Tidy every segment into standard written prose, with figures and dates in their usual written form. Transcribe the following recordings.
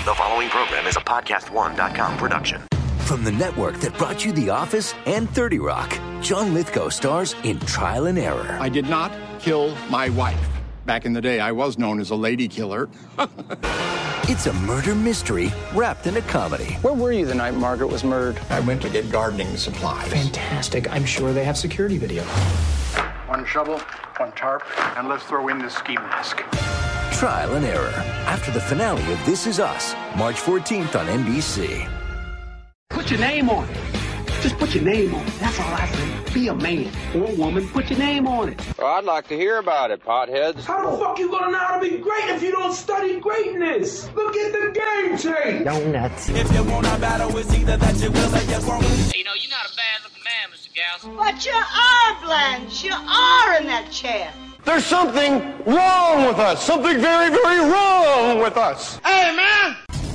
The following program is a podcast1.com production. From the network that brought you The Office and 30 Rock, John Lithgow stars in Trial and Error. I did not kill my wife. Back in the day, I was known as a lady killer. It's a murder mystery wrapped in a comedy. Where were you the night Margaret was murdered? I went to get gardening supplies. Fantastic. I'm sure they have security video. One shovel, one tarp, and let's throw in the ski mask. Trial and Error, after the finale of This Is Us, March 14th on NBC. Put your name on it. Just put your name on it. That's all I say. Be a man or a woman. Put your name on it. Well, I'd like to hear about it, potheads. How the fuck you gonna know how to be great if you don't study greatness? Look at the game change. Donuts. If you wanna battle, it's either that you will or you won't. You know, you're not a bad-looking man, Mr. Gals. But you are, Blanche. You are in that chair. There's something wrong with us. Something very, very wrong with us. Hey, man!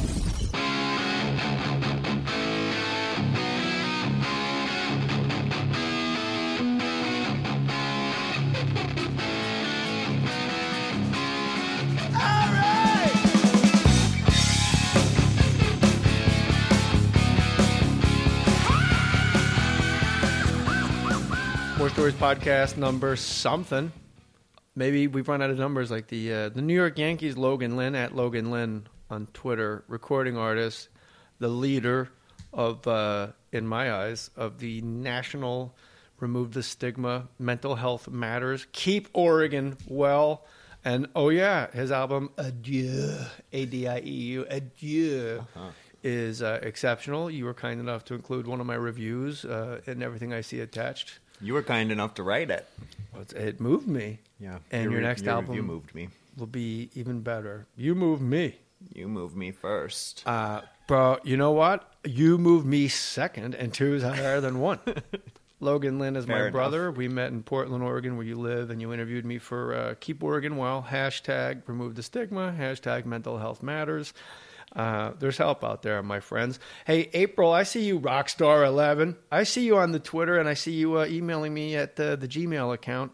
More Stories podcast number something. Maybe we've run out of numbers, like the New York Yankees, Logan Lynn, at Logan Lynn on Twitter, recording artist, the leader of, in my eyes, of the national Remove the Stigma, Mental Health Matters, Keep Oregon Well, and oh yeah, his album Adieu, A-D-I-E-U, Adieu, is exceptional. You were kind enough to include one of my reviews in everything I see attached. You were kind enough to write it. Well, it moved me. Yeah. And your next album you moved me. Will be even better. You moved me. You moved me first. Bro, you know what? You moved me second, and two is higher than one. Logan Lynn is my brother. We met in Portland, Oregon, where you live, and you interviewed me for Keep Oregon Well, hashtag Remove the Stigma, hashtag Mental Health Matters. There's help out there, my friends. Hey, April, I see you, Rockstar11. I see you on the Twitter, and I see you emailing me at the Gmail account,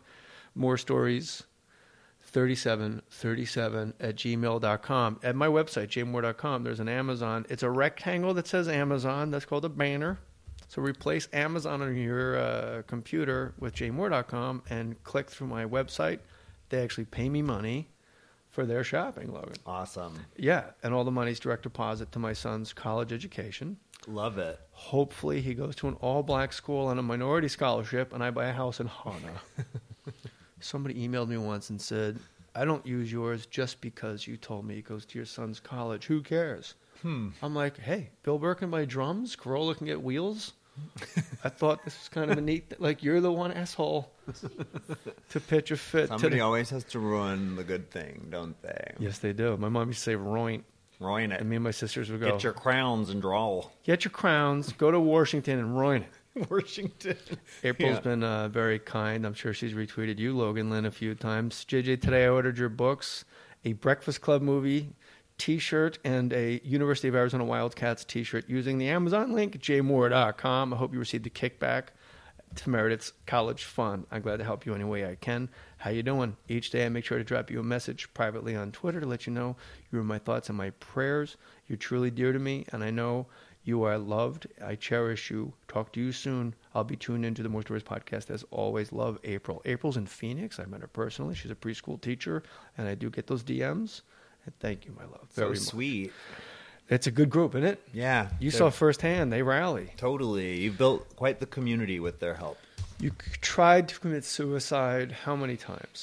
morestories3737 at gmail.com. At my website, jmore.com, there's an Amazon. It's a rectangle that says Amazon. That's called a banner. So replace Amazon on your computer with jmore.com and click through my website. They actually pay me money for their shopping, Logan. Awesome. Yeah, and all the money's direct deposit to my son's college education. Love it. Hopefully he goes to an all-black school on a minority scholarship, and I buy a house in Hana. Somebody emailed me once and said, I don't use yours just because you told me it goes to your son's college. Who cares? I'm like, hey, Bill Burke and my drums, Corolla can get wheels. I thought this was kind of a neat, like, you're the one asshole to pitch a fit. Somebody always has to ruin the good thing, don't they? Yes, they do. My mom used to say, ruin it. And me and my sisters would go, get your crowns and draw. Get your crowns, go to Washington and ruin it. Washington. April's been very kind. I'm sure she's retweeted you, Logan Lynn, a few times. JJ, today I ordered your books, a Breakfast Club movie T-shirt and a University of Arizona Wildcats T-shirt using the Amazon link, jmore.com. I hope you received the kickback to Meredith's college fund. I'm glad to help you any way I can. How you doing? Each day I make sure to drop you a message privately on Twitter to let you know you are my thoughts and my prayers. You're truly dear to me, and I know you are loved. I cherish you. Talk to you soon. I'll be tuned into the More Stories podcast. As always, love April. April's in Phoenix. I met her personally. She's a preschool teacher, and I do get those DMs. And thank you, my love. Very so sweet. Much. It's a good group, isn't it? Yeah. You saw firsthand. They rally. Totally. You've built quite the community with their help. You tried to commit suicide how many times?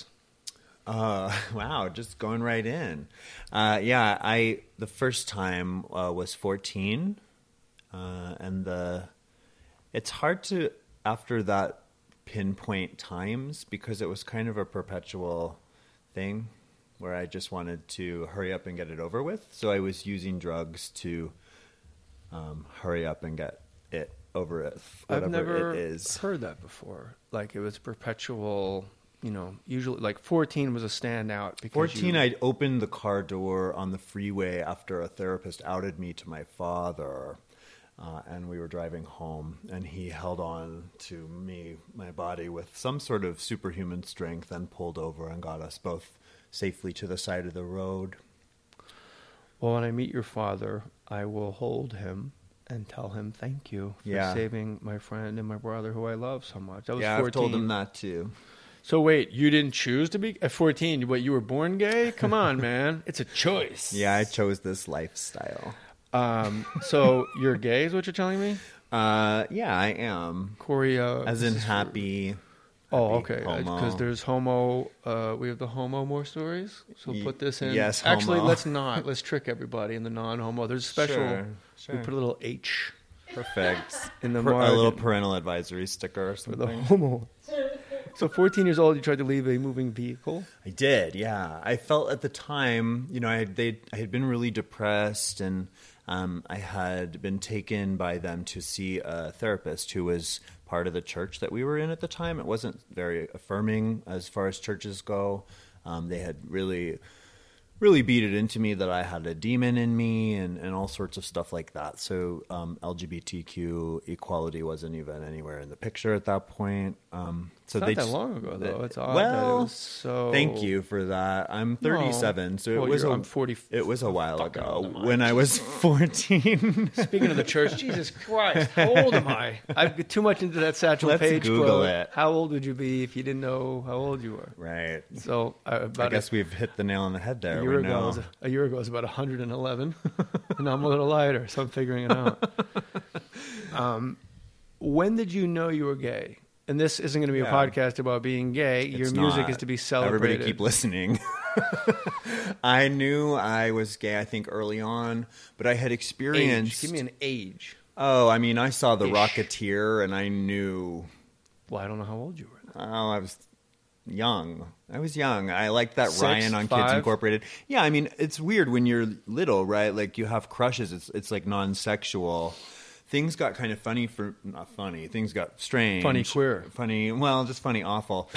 Wow, just going right in. The first time was 14. And it's hard to, after that, pinpoint times because it was kind of a perpetual thing where I just wanted to hurry up and get it over with. So I was using drugs to hurry up and get it over with, whatever I've never it is. Heard that before. Like it was perpetual, usually like 14 was a standout. Because 14, I opened the car door on the freeway after a therapist outed me to my father. And we were driving home, and he held on to my body, with some sort of superhuman strength and pulled over and got us both safely to the side of the road. Well, when I meet your father, I will hold him and tell him thank you for saving my friend and my brother who I love so much. I was 14. I've told him that too. So wait, you didn't choose to be at 14? What, you were born gay? Come on, man. It's a choice. Yeah, I chose this lifestyle. So you're gay is what you're telling me? Yeah, I am. Corey, as in happy. Oh, okay. Because there's homo. We have the homo more stories. So put this in. Yes, homo. Actually, let's not. Let's trick everybody in the non-homo. There's a special. Sure. We put a little H. Perfect. In the a little parental advisory sticker or something. For the homo. So 14 years old, you tried to leave a moving vehicle? I did, yeah. I felt at the time, you know, I had been really depressed, and I had been taken by them to see a therapist who was part of the church that we were in at the time. It wasn't very affirming as far as churches go. They had really beat it into me that I had a demon in me and all sorts of stuff like that. So LGBTQ equality wasn't even anywhere in the picture at that point. So it's not that long ago, though. It's odd that it was so... Thank you for that. I'm 37, so I'm 40. It was a while ago when I was 14. Speaking of the church, Jesus Christ, how old am I? I've got too much into that Satchel Let's Paige Google quote. it. How old would you be if you didn't know how old you were? Right. So I guess we've hit the nail on the head there. A year ago I was about 111, and I'm a little lighter, so I'm figuring it out. When did you know you were gay? And this isn't going to be a podcast about being gay. Your music is to be celebrated. Everybody keep listening. I knew I was gay, I think, early on, but I had experienced... Give me an age. Oh, I mean, I saw The Rocketeer, and I knew... Well, I don't know how old you were. Oh, I was young. I liked that 6, Ryan on 5? Kids Incorporated. Yeah, I mean, it's weird when you're little, right? Like, you have crushes. It's like non-sexual. Things got kind of funny not funny. Things got strange. Funny queer. Funny, well, just funny awful.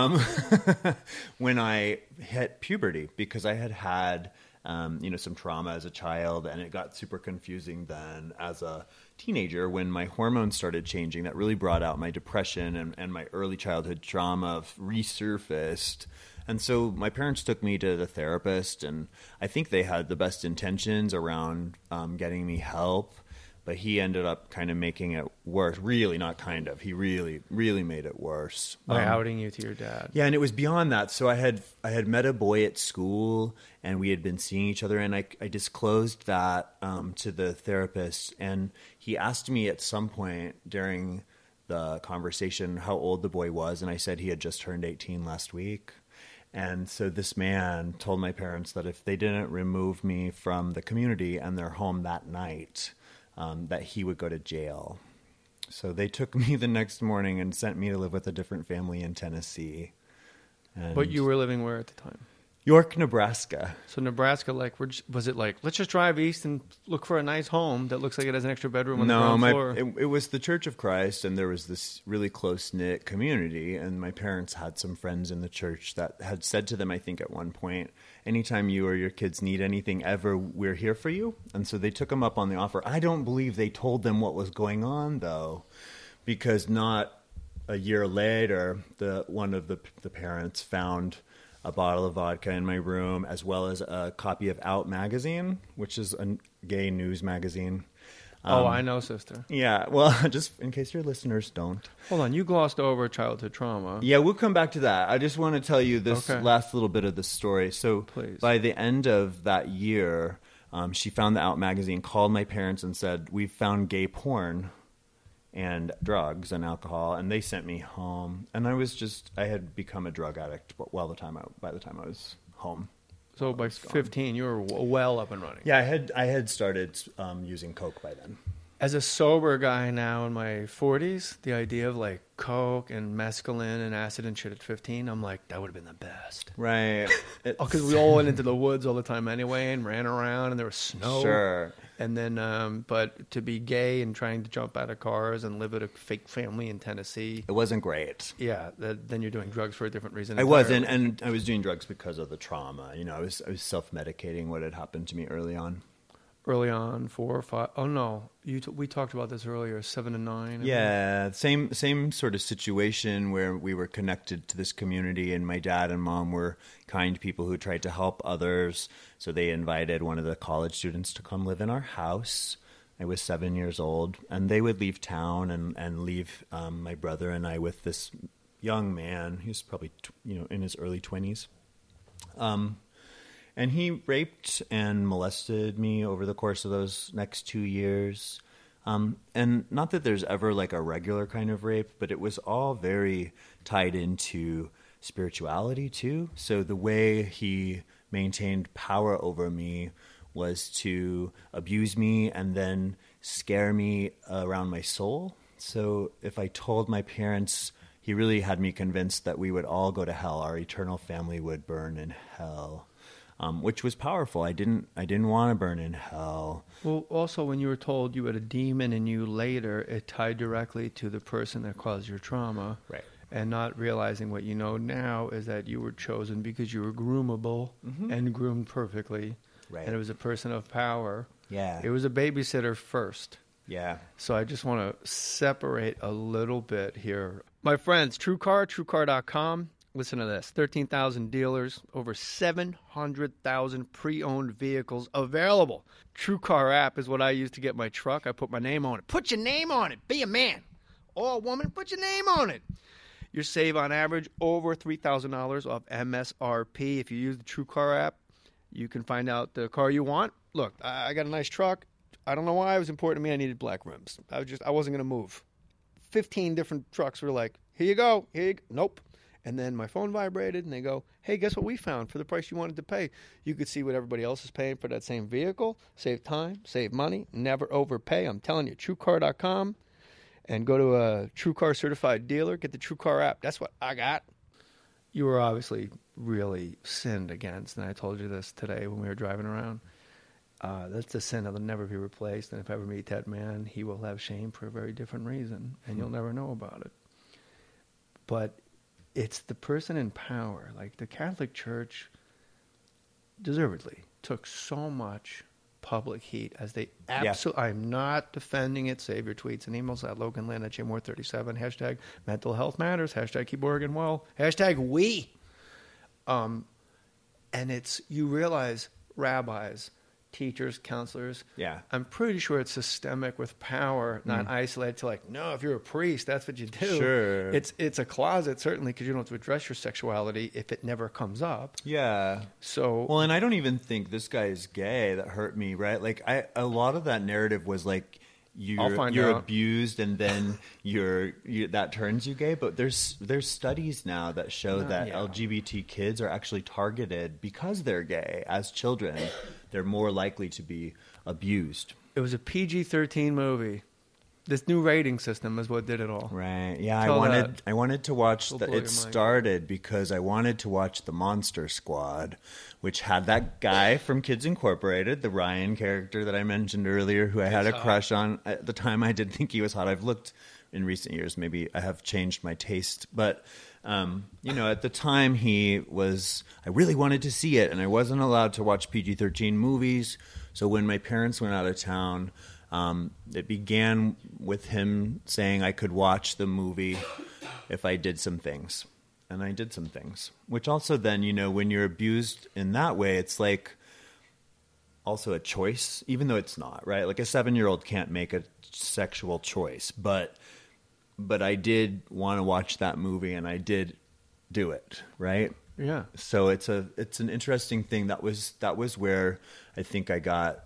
When I hit puberty, because I had some trauma as a child, and it got super confusing then as a teenager when my hormones started changing. That really brought out my depression, and my early childhood trauma resurfaced. And so my parents took me to the therapist, and I think they had the best intentions around getting me help. But he ended up kind of making it worse. Really, not kind of. He really, really made it worse. By outing you to your dad. Yeah, and it was beyond that. So I had met a boy at school, and we had been seeing each other, and I disclosed that to the therapist. And he asked me at some point during the conversation how old the boy was, and I said he had just turned 18 last week. And so this man told my parents that if they didn't remove me from the community and their home that night... that he would go to jail. So they took me the next morning and sent me to live with a different family in Tennessee. And but you were living where at the time? York, Nebraska. So Nebraska, was it like, let's just drive east and look for a nice home that looks like it has an extra bedroom on the ground floor? It was the Church of Christ, and there was this really close-knit community, and my parents had some friends in the church that had said to them, I think at one point, anytime you or your kids need anything ever, we're here for you. And so they took them up on the offer. I don't believe they told them what was going on, though, because not a year later, one of the parents found a bottle of vodka in my room, as well as a copy of Out magazine, which is a gay news magazine. I know, sister. Yeah, well, just in case your listeners don't. Hold on, you glossed over childhood trauma. Yeah, we'll come back to that. I just want to tell you this last little bit of the story. So please. By the end of that year, she found the Out magazine, called my parents and said, we've found gay porn and drugs and alcohol, and they sent me home. And I had become a drug addict by the time I was home. So by 15, you were well up and running. Yeah, I had started using coke by then. As a sober guy now in my 40s, the idea of like coke and mescaline and acid and shit at 15, I'm like, that would have been the best. Right. Because we all went into the woods all the time anyway and ran around, and there was snow. Sure. And then, but to be gay and trying to jump out of cars and live with a fake family in Tennessee. It wasn't great. Yeah. Then you're doing drugs for a different reason. I wasn't, and I was doing drugs because of the trauma. You know, I was self-medicating what had happened to me early on. early on, 4 or 5. Oh no, we talked about this earlier. 7 and 9. Yeah, same sort of situation where we were connected to this community, and my dad and mom were kind people who tried to help others. So they invited one of the college students to come live in our house. I was 7 years old, and they would leave town and leave my brother and I with this young man. He was probably in his early 20s. And he raped and molested me over the course of those next 2 years. And not that there's ever like a regular kind of rape, but it was all very tied into spirituality too. So the way he maintained power over me was to abuse me and then scare me around my soul. So if I told my parents, he really had me convinced that we would all go to hell. Our eternal family would burn in hell. Which was powerful. I didn't want to burn in hell. Well, also when you were told you had a demon in you later, it tied directly to the person that caused your trauma. Right. And not realizing what you know now is that you were chosen because you were groomable and groomed perfectly. Right. And it was a person of power. Yeah. It was a babysitter first. Yeah. So I just want to separate a little bit here. My friends, TrueCar, TrueCar.com. Listen to this. 13,000 dealers, over 700,000 pre-owned vehicles available. TrueCar app is what I use to get my truck. I put my name on it. Put your name on it. Be a man. Or a woman, put your name on it. You save on average over $3,000 off MSRP. If you use the TrueCar app, you can find out the car you want. Look, I got a nice truck. I don't know why it was important to me. I needed black rims. I wasn't going to move. 15 different trucks were like, here you go. Nope. And then my phone vibrated, and they go, hey, guess what we found for the price you wanted to pay? You could see what everybody else is paying for that same vehicle, save time, save money, never overpay. I'm telling you, TrueCar.com, and go to a TrueCar certified dealer. Get the TrueCar app. That's what I got. You were obviously really sinned against, and I told you this today when we were driving around. That's a sin that'll never be replaced, and if I ever meet that man, he will have shame for a very different reason, and you'll never know about it. But it's the person in power. Like the Catholic Church deservedly took so much public heat as they absolutely, I'm not defending it. Save your tweets and emails at LoganLand at JMore37. Hashtag mental health matters. Hashtag keep Oregon well. Hashtag we. And it's, you realize rabbis, teachers, counselors. Yeah. I'm pretty sure it's systemic with power, not isolated to like, no, if you're a priest, that's what you do. Sure. It's a closet, certainly, because you don't have to address your sexuality if it never comes up. Yeah. So. Well, and I don't even think this guy is gay. That hurt me, right? Like, a lot of that narrative was like, you're abused and then that turns you gay. But there's studies now that show that LGBT kids are actually targeted because they're gay as children. They're more likely to be abused. It was a PG-13 movie. This new rating system is what did it all. Right. Yeah, I wanted to watch it started because I wanted to watch The Monster Squad, which had that guy from Kids Incorporated, the Ryan character that I mentioned earlier, who I had a crush on. At the time, I did think he was hot. I've looked in recent years. Maybe I have changed my taste. But, at the time I really wanted to see it, and I wasn't allowed to watch PG-13 movies. So when my parents went out of town, it began with him saying I could watch the movie if I did some things. And I did some things. Which also then, when you're abused in that way, it's like also a choice, even though it's not, right? Like a 7-year-old can't make a sexual choice. But I did want to watch that movie, and I did do it, right? Yeah. So it's an interesting thing. That was where I think I got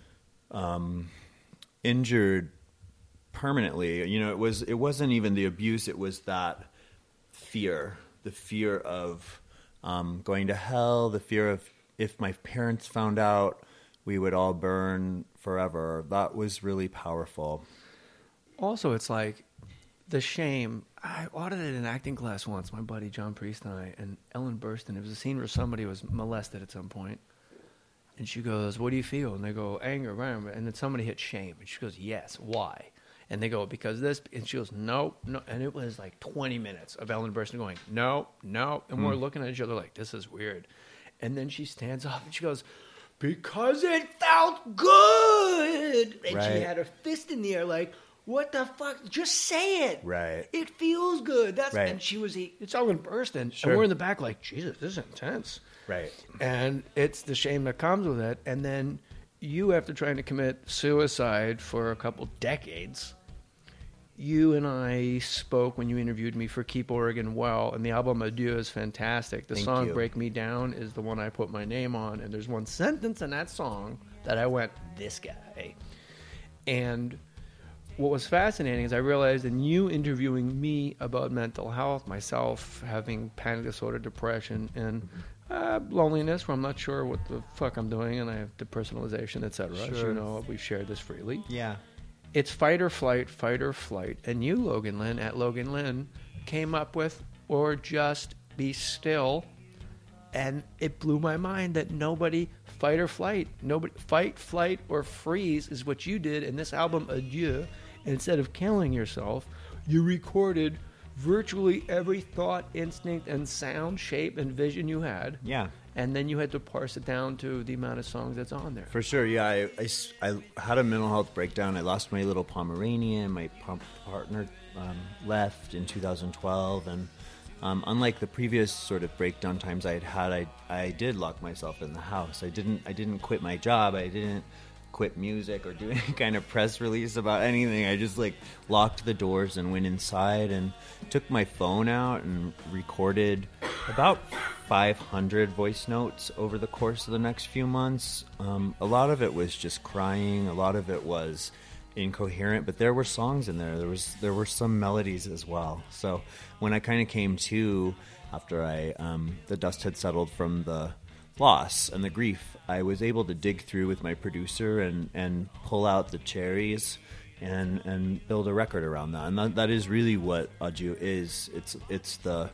injured permanently. It wasn't even the abuse. It was that fear, the fear of going to hell, the fear of if my parents found out, we would all burn forever. That was really powerful. Also, it's like the shame. I audited an acting class once, my buddy John Priest and I, and Ellen Burstyn. It was a scene where somebody was molested at some point. And she goes, what do you feel? And they go, anger. And then somebody hit shame. And she goes, yes. Why? And they go, because this. And she goes, no. And it was like 20 minutes of Ellen Burstyn going, no. And we're looking at each other like, this is weird. And then she stands up and she goes, because it felt good. good. And she Right. had her fist in the air like, what the fuck? Just say it. Right. It feels good. That's Right. And she was, it's all in bursting. Sure. And we're in the back like, Jesus, this is intense. Right. And it's the shame that comes with it. And then you, after trying to commit suicide for a couple decades, you and I spoke when you interviewed me for Keep Oregon Well, and the album Adieu is fantastic. The Thank song you. Break Me Down is the one I put my name on, and there's one sentence in that song that I went, this guy. And what was fascinating is I realized in you interviewing me about mental health, myself having panic disorder, depression, and loneliness, where I'm not sure what the fuck I'm doing, and I have depersonalization, etc. As Sure. you know, we've shared this freely. Yeah. It's fight or flight, fight or flight. And you, Logan Lynn, at Logan Lynn, came up with or just be still. And it blew my mind that nobody fight or flight. Nobody fight, flight, or freeze is what you did in this album, Adieu. And instead of killing yourself, you recorded virtually every thought, instinct, and sound, shape, and vision you had. Yeah. And then you had to parse it down to the amount of songs that's on there. For sure, yeah. I had a mental health breakdown. I lost my little Pomeranian. My partner left in 2012. And unlike the previous sort of breakdown times I had, I did lock myself in the house. I didn't quit my job. I didn't quit music or do any kind of press release about anything. I just like locked the doors and went inside and took my phone out and recorded about 500 voice notes over the course of the next few months. A lot of it was just crying. A lot of it was incoherent, but there were songs in there. There were some melodies as well. So when I kind of came to after the dust had settled from the loss and the grief, I was able to dig through with my producer and pull out the cherries and build a record around that. And that is really what Adieu is. It's the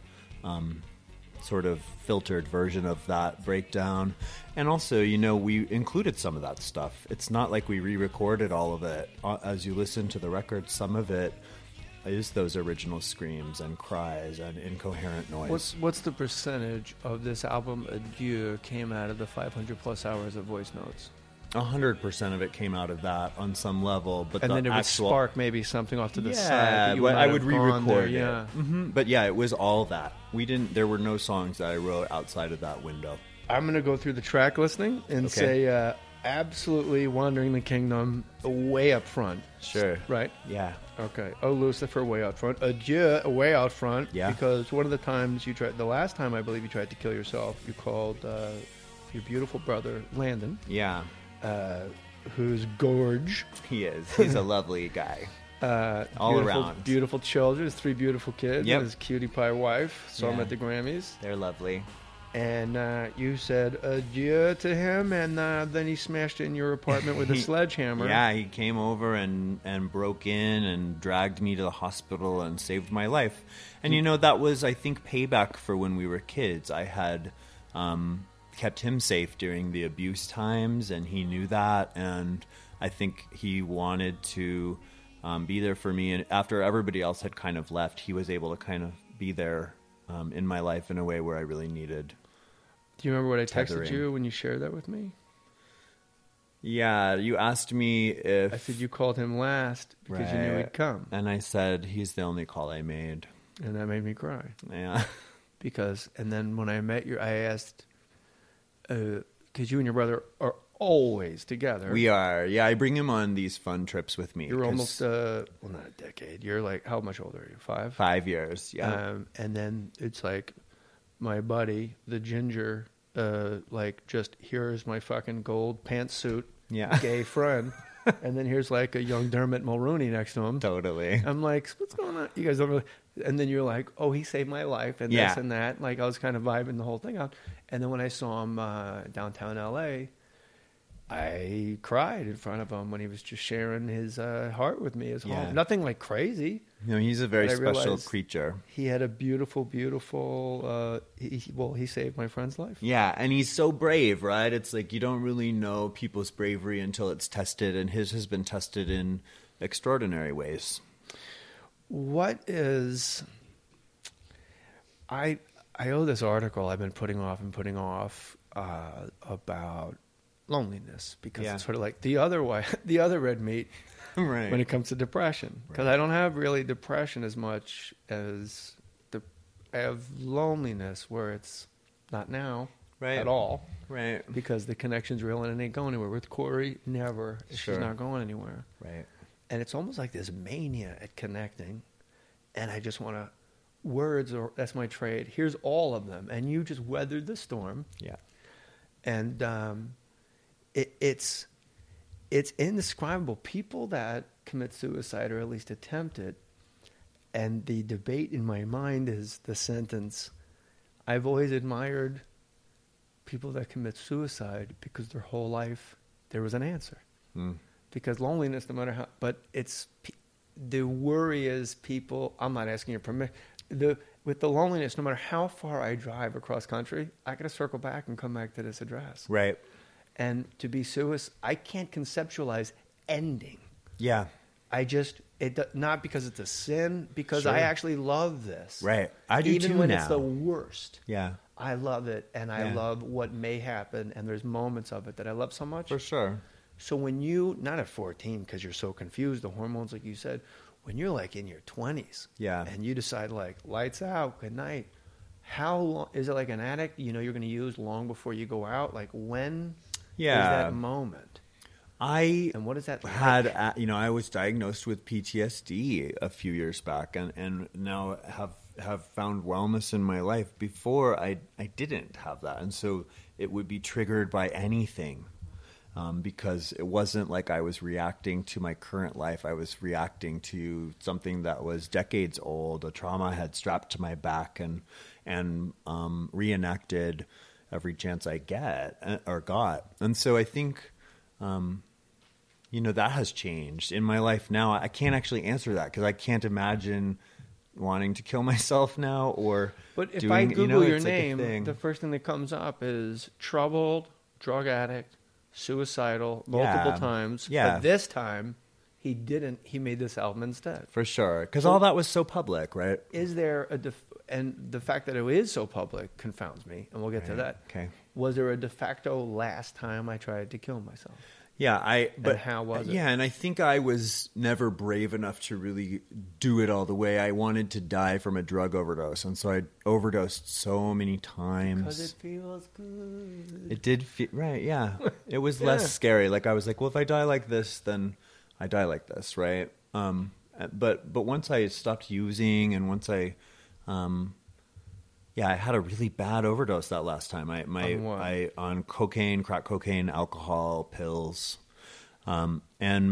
sort of filtered version of that breakdown. And also, we included some of that stuff. It's not like we re-recorded all of it. As you listen to the record, some of it is those original screams and cries and incoherent noise. What's the percentage of this album Adieu came out of the 500 plus hours of voice notes? 100% of it came out of that on some level, but and the then it would actual spark maybe something off to the side. That you but I would might have gone re-record there, it. yeah. Mm-hmm. But yeah, it was all that. There were no songs that I wrote outside of that window. I'm going to go through the track listing and say absolutely Wandering the Kingdom way up front. Sure. Right? Yeah. Okay. Oh, Lucifer way out front. Adieu way out front. Yeah. Because one of the times the last time I believe you tried to kill yourself, you called your beautiful brother Landon. Yeah. Who's gorge. He is. He's a lovely guy. All around. Beautiful children. His 3 beautiful kids. Yep. And his cutie pie wife. Saw him Yeah. at the Grammys. They're lovely. And you said adieu to him, and then he smashed in your apartment with a sledgehammer. Yeah, he came over and broke in and dragged me to the hospital and saved my life. And, that was, I think, payback for when we were kids. I had kept him safe during the abuse times, and he knew that. And I think he wanted to be there for me. And after everybody else had kind of left, he was able to kind of be there in my life in a way where I really needed. Do you remember what I texted tethering. you when you shared that with me? Yeah, you asked me if... I said you called him last because you knew he'd come. And I said, he's the only call I made. And that made me cry. Yeah. And then when I met I asked, because you and your brother are always together. We are. Yeah, I bring him on these fun trips with me. You're almost, not a decade. You're like, how much older are you? 5? 5 years, yeah. And then it's like, my buddy, the ginger, just here's my fucking gold pantsuit, gay friend, and then here's like a young Dermot Mulrooney next to him. Totally. I'm like, what's going on? You guys don't really. And then you're like, oh, he saved my life, and this and that. Like I was kind of vibing the whole thing out. And then when I saw him downtown L.A., I cried in front of him when he was just sharing his heart with me. His home. Nothing like crazy. He's a very special creature. He had a beautiful, beautiful. He saved my friend's life. Yeah, and he's so brave, right? It's like you don't really know people's bravery until it's tested, and his has been tested in extraordinary ways. What is? I owe this article I've been putting off about loneliness, because Yeah. it's sort of like the other red meat Right. when it comes to depression. Because I don't have really depression as much as I have loneliness, where it's not now at all. Right. Because the connection's real and it ain't going anywhere. With Corey, never. Sure. She's not going anywhere. Right. And it's almost like this mania at connecting. And I just want to, words, or that's my trade. Here's all of them. And you just weathered the storm. Yeah. And it's indescribable. People that commit suicide, or at least attempt it, and the debate in my mind is the sentence, I've always admired people that commit suicide because their whole life there was an answer. Because loneliness, no matter how, but the worry is people, I'm not asking your permission, with the loneliness, no matter how far I drive across country, I got to circle back and come back to this address. Right. And to be suicide, I can't conceptualize ending. Yeah. Not because it's a sin, because Sure. I actually love this. Right. I do Even too when now. it's the worst. Yeah. I love it, and I Yeah. love what may happen, and there's moments of it that I love so much. For sure. So when you, not at 14, because you're so confused, the hormones, like you said, when you're like in your 20s, Yeah. and you decide like, lights out, good night, how long, is it like an addict, you're going to use long before you go out? Like when is that moment? And what is that like? I was diagnosed with PTSD a few years back, and now have found wellness in my life. Before I didn't have that, and so it would be triggered by anything, because it wasn't like I was reacting to my current life. I was reacting to something that was decades old, a trauma I had strapped to my back and reenacted every chance I got. And so I think, that has changed in my life now. I can't actually answer that because I can't imagine wanting to kill myself now or But if doing, I Google your it's like a name, thing. the first thing that comes up is troubled, drug addict, suicidal, multiple times. Yeah. But this time, he didn't. He made this album instead. For sure. Because all that was so public, right? Is there and the fact that it is so public confounds me, and we'll get to that. Okay. Was there a de facto last time I tried to kill myself? Yeah, but how was it? Yeah, and I think I was never brave enough to really do it all the way. I wanted to die from a drug overdose, and so I overdosed so many times. Because it feels good. It did feel right. Yeah, it was less scary. Like I was like, well, if I die like this, then I die like this, right? But once I stopped using, and once I had a really bad overdose that last time. On cocaine, crack cocaine, alcohol, pills, and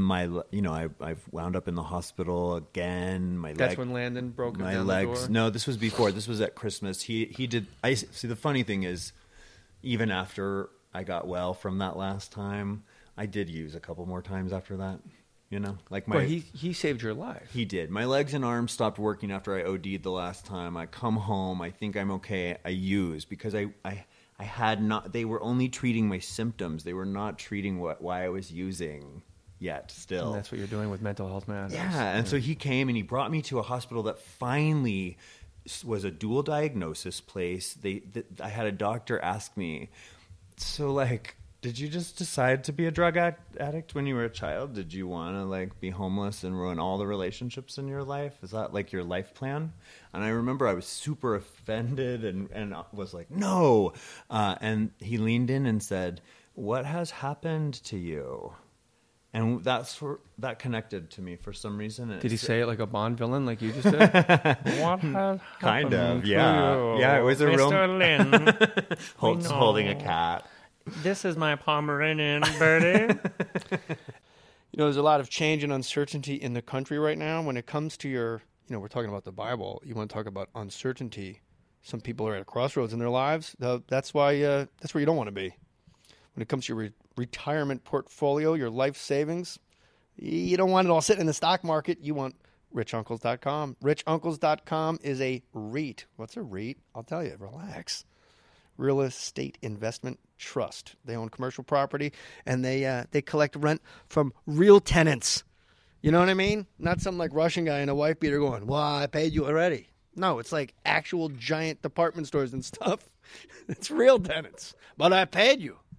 I've wound up in the hospital again. That's when Landon broke my down legs. the door? No, this was before. This was at Christmas. He did. I see. The funny thing is, even after I got well from that last time, I did use a couple more times after that. But he saved your life. He did. My legs and arms stopped working after I OD'd the last time. I come home. I think I'm okay. I use because I had not. They were only treating my symptoms. They were not treating why I was using yet. Still, And that's what you're doing with Mental Health Matters. Yeah. And so he came and he brought me to a hospital that finally was a dual diagnosis place. I had a doctor ask me, so like, did you just decide to be a drug addict when you were a child? Did you want to be homeless and ruin all the relationships in your life? Is that like your life plan? And I remember I was super offended and was like, no. And he leaned in and said, what has happened to you? And that connected to me for some reason. Did he say it like a Bond villain, like you just did? What has kind of, to yeah. you, Yeah, it was a Mr. Lynn? holding a cat. This is my Pomeranian, Bertie. There's a lot of change and uncertainty in the country right now. When it comes to your, we're talking about the Bible. You want to talk about uncertainty. Some people are at a crossroads in their lives. That's why. That's where you don't want to be. When it comes to your retirement portfolio, your life savings, you don't want it all sitting in the stock market. You want richuncles.com. Richuncles.com is a REIT. What's a REIT? I'll tell you. Relax. Real Estate Investment Trust. They own commercial property, and they collect rent from real tenants. You know what I mean? Not some like Russian guy in a wife beater going, well, I paid you already. No, it's like actual giant department stores and stuff. It's real tenants. But I paid you.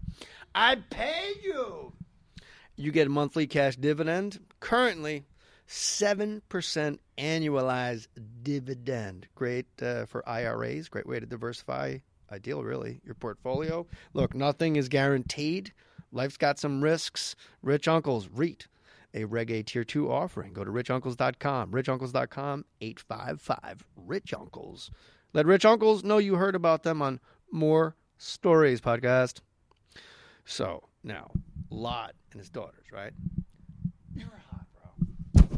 I paid you. You get a monthly cash dividend. Currently, 7% annualized dividend. Great for IRAs. Great way to diversify. Ideal, really, your portfolio. Look, nothing is guaranteed. Life's got some risks. Rich Uncles, REIT, a Reg A Tier 2 offering. Go to richuncles.com. richuncles.com, 855 Rich Uncles. Let Rich Uncles know you heard about them on More Stories podcast. So, now, Lot and his daughters, right? They were hot, bro.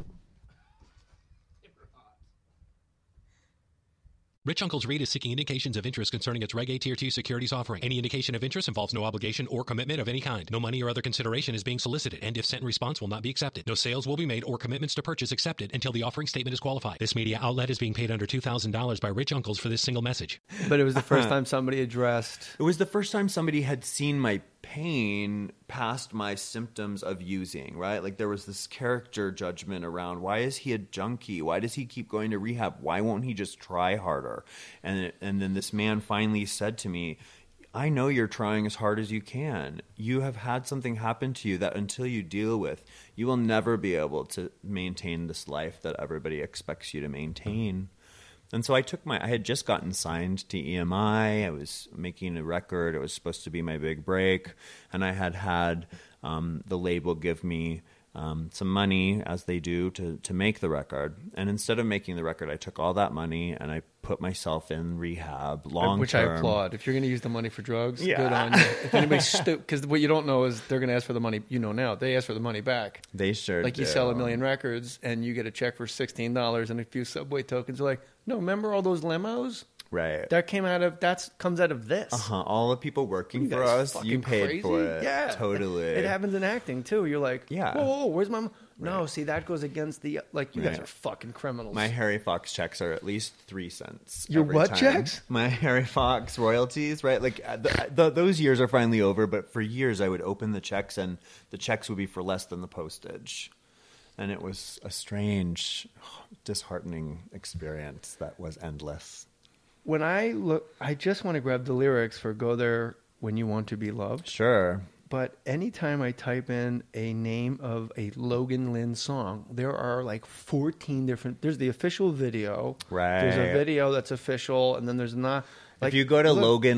Rich Uncles REIT is seeking indications of interest concerning its Reg A Tier 2 securities offering. Any indication of interest involves no obligation or commitment of any kind. No money or other consideration is being solicited, and if sent in response will not be accepted. No sales will be made or commitments to purchase accepted until the offering statement is qualified. This media outlet is being paid under $2,000 by Rich Uncles for this single message. But it was the first time somebody addressed... It was the first time somebody had seen my pain past my symptoms of using, right? Like there was this character judgment around, why is he a junkie? Why does he keep going to rehab? Why won't he just try harder? And then this man finally said to me, I know you're trying as hard as you can. You have had something happen to you that until you deal with, you will never be able to maintain this life that everybody expects you to maintain. And so I had just gotten signed to EMI. I was making a record. It was supposed to be my big break. And I had the label give me some money, as they do, to make the record. And instead of making the record, I took all that money and I put myself in rehab long-term. Which I applaud. If you're going to use the money for drugs, good on you. If anybody's because what you don't know is they're going to ask for the money. You know now. They ask for the money back. They sure Like do. you sell 1 million records and you get a check for $16 and a few Subway tokens. They're like, no, remember all those limos? Right. That comes out of this. All the people working for us, you paid crazy? for it. Yeah. Totally. It happens in acting, too. You're like, yeah. Whoa, where's my... No, see, that goes against the... Like, you guys are fucking criminals. My Harry Fox checks are at least 3 cents. Your every what time. checks? My Harry Fox royalties, right? Like, those years are finally over, but for years I would open the checks and the checks would be for less than the postage. And it was a strange, disheartening experience that was endless. When I look, I just want to grab the lyrics for Go There When You Want to Be Loved. Sure. But anytime I type in a name of a Logan Lynn song, there are like 14 different... There's the official video. Right. There's a video that's official, and then there's not... Like, if you go to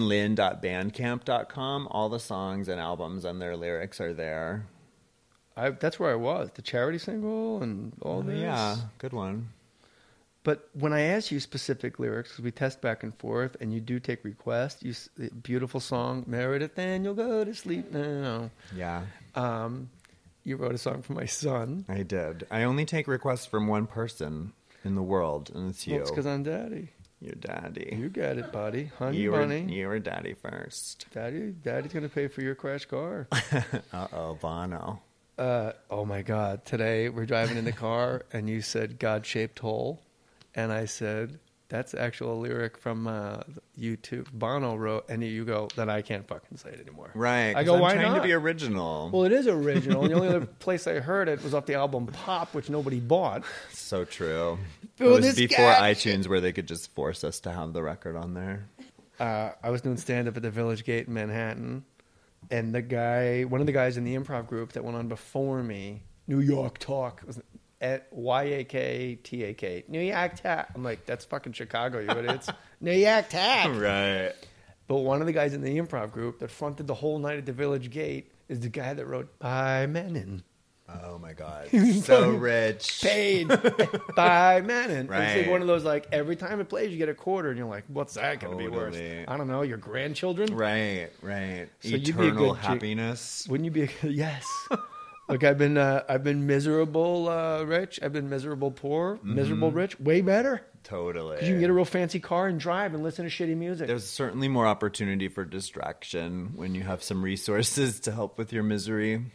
loganlynn.bandcamp.com, all the songs and albums and their lyrics are there. That's where I was. The charity single and all this. Yeah, good one. But when I ask you specific lyrics, because we test back and forth, and you do take requests, beautiful song, Meredith, then you'll go to sleep now. Yeah. You wrote a song for my son. I did. I only take requests from one person in the world, and it's you. Well, it's because I'm daddy. You're daddy. You got it, buddy. Honey bunny. You were daddy first. Daddy's going to pay for your crash car. Uh-oh, Bono. Oh, my God. Today, we're driving in the car, and you said God-shaped hole. And I said, that's actual lyric from YouTube. Bono wrote, and you go, then I can't fucking say it anymore. Right. I go, why I'm trying not? to be original. Well, it is original. And the only other place I heard it was off the album Pop, which nobody bought. So true. It was before iTunes where they could just force us to have the record on there. I was doing stand-up at the Village Gate in Manhattan. And one of the guys in the improv group that went on before me, New York Talk, was at YAKTAK. New York Talk. I'm like, that's fucking Chicago, you idiots. New York Talk. Right. But one of the guys in the improv group that fronted the whole night at the Village Gate is the guy that wrote By Menon. Oh, my God. So rich. Paid by Menon. Right. It's like one of those, like, every time it plays, you get a quarter, and you're like, what's that going to be worth? I don't know, your grandchildren? Right, right. So eternal happiness. Wouldn't you be yes. Look, I've been miserable rich. I've been miserable poor. Mm-hmm. Miserable rich. Way better. Totally. Because you can get a real fancy car and drive and listen to shitty music. There's certainly more opportunity for distraction when you have some resources to help with your misery.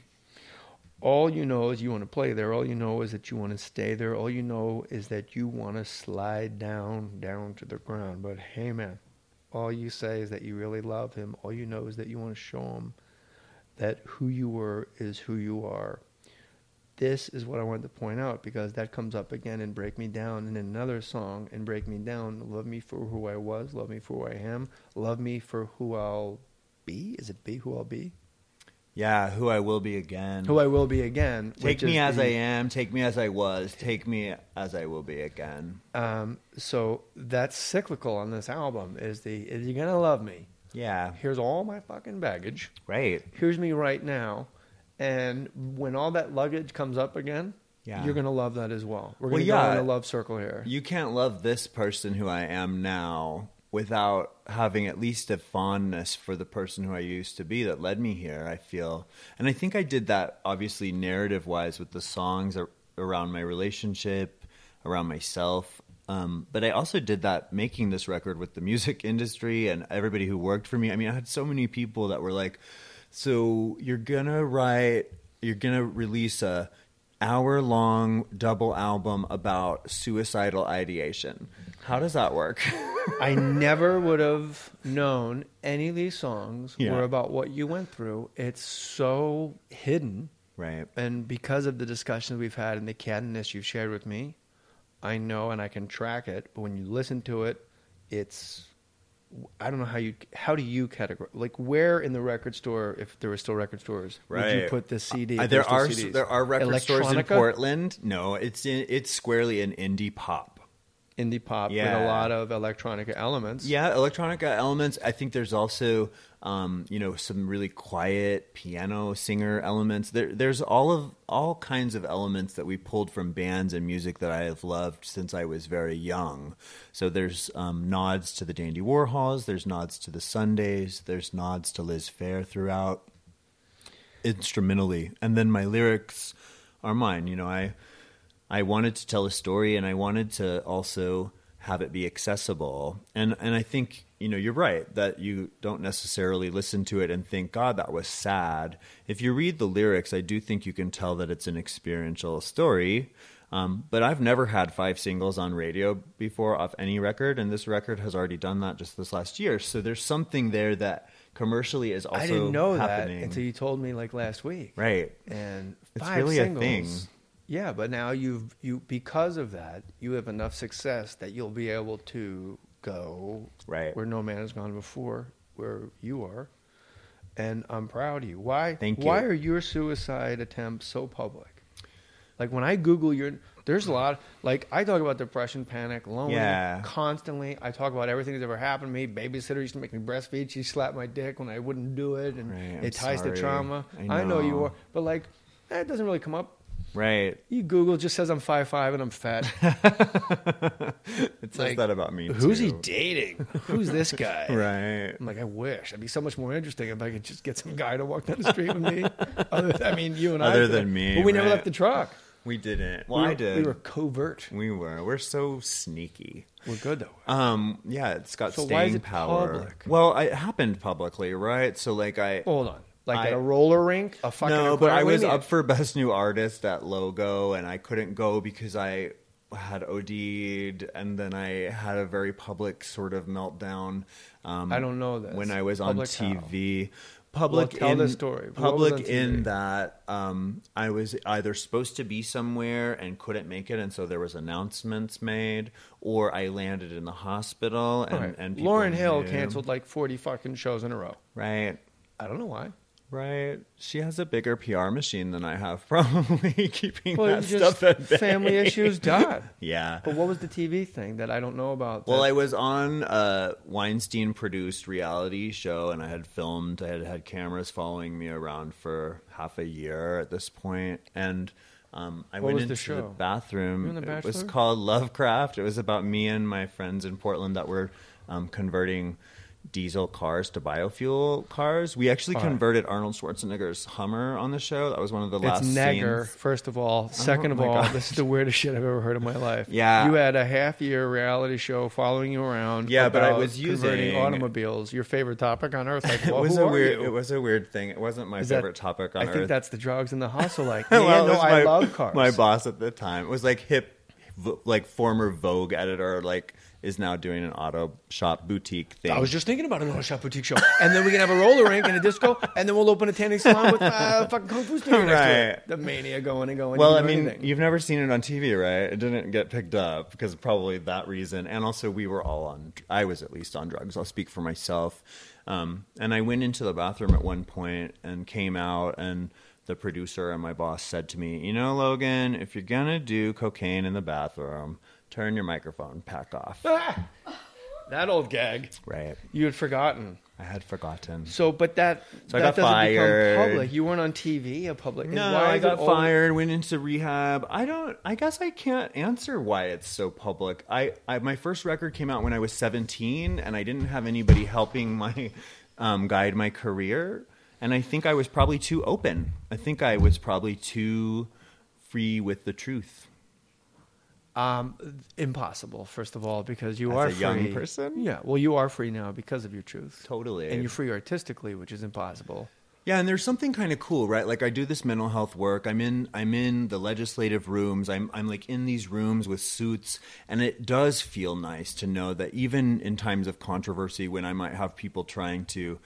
All you know is you want to play there. All you know is that you want to stay there. All you know is that you want to slide down to the ground. But hey, man, all you say is that you really love him. All you know is that you want to show him that who you were is who you are. This is what I wanted to point out, because that comes up again in Break Me Down, and in another song in Break Me Down, love me for who I was, love me for who I am, love me for who I'll be. Is it be who I'll be? Yeah, Who I Will Be Again. Who I Will Be Again. Take me as I am, take me as I was, take me as I will be again. So that's cyclical on this album, is you going to love me? Yeah. Here's all my fucking baggage. Right. Here's me right now. And when all that luggage comes up again, you're going to love that as well. We're going to go in a love circle here. You can't love this person who I am now without having at least a fondness for the person who I used to be that led me here, I feel. And I think I did that, obviously, narrative-wise with the songs around my relationship, around myself. But I also did that making this record with the music industry and everybody who worked for me. I mean, I had so many people that were like, so you're going to release a hour-long double album about suicidal ideation. How does that work? I never would have known any of these songs were about what you went through. It's so hidden. Right. And because of the discussions we've had and the candidness you've shared with me, I know and I can track it. But when you listen to it, it's... I don't know how do you categorize, like, where in the record store, if there were still record stores, would you put this CD? There are record stores in Portland. No, it's squarely an indie pop with a lot of electronica elements. Yeah, electronica elements. I think there's also some really quiet piano singer elements. There's all kinds of elements that we pulled from bands and music that I have loved since I was very young. So there's nods to the Dandy Warhols, there's nods to the Sundays, there's nods to Liz Phair throughout instrumentally. And then my lyrics are mine. You know, I wanted to tell a story, and I wanted to also have it be accessible. And I think, you're right that you don't necessarily listen to it and think, God, that was sad. If you read the lyrics, I do think you can tell that it's an experiential story. But I've never had 5 singles on radio before off any record, and this record has already done that just this last year. So there's something there that commercially is also happening. I didn't know that until you told me like last week. Right. And it's 5 really singles, a thing. Yeah, but now you because of that, you have enough success that you'll be able to go where no man has gone before, where you are. And I'm proud of you. Why? Thank you. Why are your suicide attempts so public? Like when I Google there's a lot, like I talk about depression, panic, loneliness constantly. I talk about everything that's ever happened to me. Babysitter used to make me breastfeed. She slapped my dick when I wouldn't do it. And it ties to trauma. I know you are. But like, it doesn't really come up. Right. You Google, it just says I'm 5'5" and I'm fat. It says that about me, Who's too. he dating? Who's this guy? Right. I'm like, I wish. It'd be so much more interesting if I could just get some guy to walk down the street with me. You and I. Other than me. But we never left the truck. We didn't. Well, I did. We were covert. We were. We're so sneaky. We're good, though. Yeah, it's got so staying why is it power. Public? Well, it happened publicly, right? So, like, Hold on. Like at a roller rink? A fucking No, but I was up for Best New Artist at Logo, and I couldn't go because I had OD'd, and then I had a very public sort of meltdown. I don't know this. When I was public on TV. How? Public tell the story. Public in that I was either supposed to be somewhere and couldn't make it, and so there was announcements made, or I landed in the hospital and people Lauryn Hill knew. canceled like 40 fucking shows in a row. Right. I don't know why. Right. She has a bigger PR machine than I have, probably keeping that just stuff at bay. Family issues died. Yeah. But what was the TV thing that I don't know about? Well, I was on a Weinstein-produced reality show, and I had filmed. I had cameras following me around for half a year at this point, and I went into the bathroom. You in The Bachelor? It was called Lovecraft. It was about me and my friends in Portland that were converting diesel cars to biofuel cars. We actually converted Arnold Schwarzenegger's Hummer on the show. That was one of the last Negger, scenes. First of all. Second of all, this is the weirdest shit I've ever heard in my life. Yeah. You had a half-year reality show following you around. Yeah, but I was converting using automobiles, your favorite topic on earth. Like, well, It was a weird thing. It wasn't my favorite topic on earth. I think that's the drugs and the hustle. Like, I love cars. My boss at the time, it was like former Vogue editor, like, is now doing an auto shop boutique thing. I was just thinking about an auto shop boutique show. And then we can have a roller rink and a disco, and then we'll open a tanning salon with fucking Kung Fu studio next to it. The mania going and going. Well, I mean, you've never seen it on TV, right? It didn't get picked up because of probably that reason. And also we were all I was at least on drugs. I'll speak for myself. And I went into the bathroom at one point and came out, and the producer and my boss said to me, Logan, if you're going to do cocaine in the bathroom, turn your microphone back off. That old gag. Right. You had forgotten. I had forgotten. So I got fired. Become public. You weren't on TV, public. No, I got fired, went into rehab. I guess I can't answer why it's so public. My first record came out when I was 17, and I didn't have anybody helping my guide my career. And I think I was probably too open. I think I was probably too free with the truth. Impossible, first of all, because you are a free. young person? Yeah, well, you are free now because of your truth. Totally. And you're free artistically, which is impossible. Yeah, and there's something kind of cool, right? Like I do this mental health work. I'm in the legislative rooms. I'm like in these rooms with suits, and it does feel nice to know that even in times of controversy, when I might have people trying to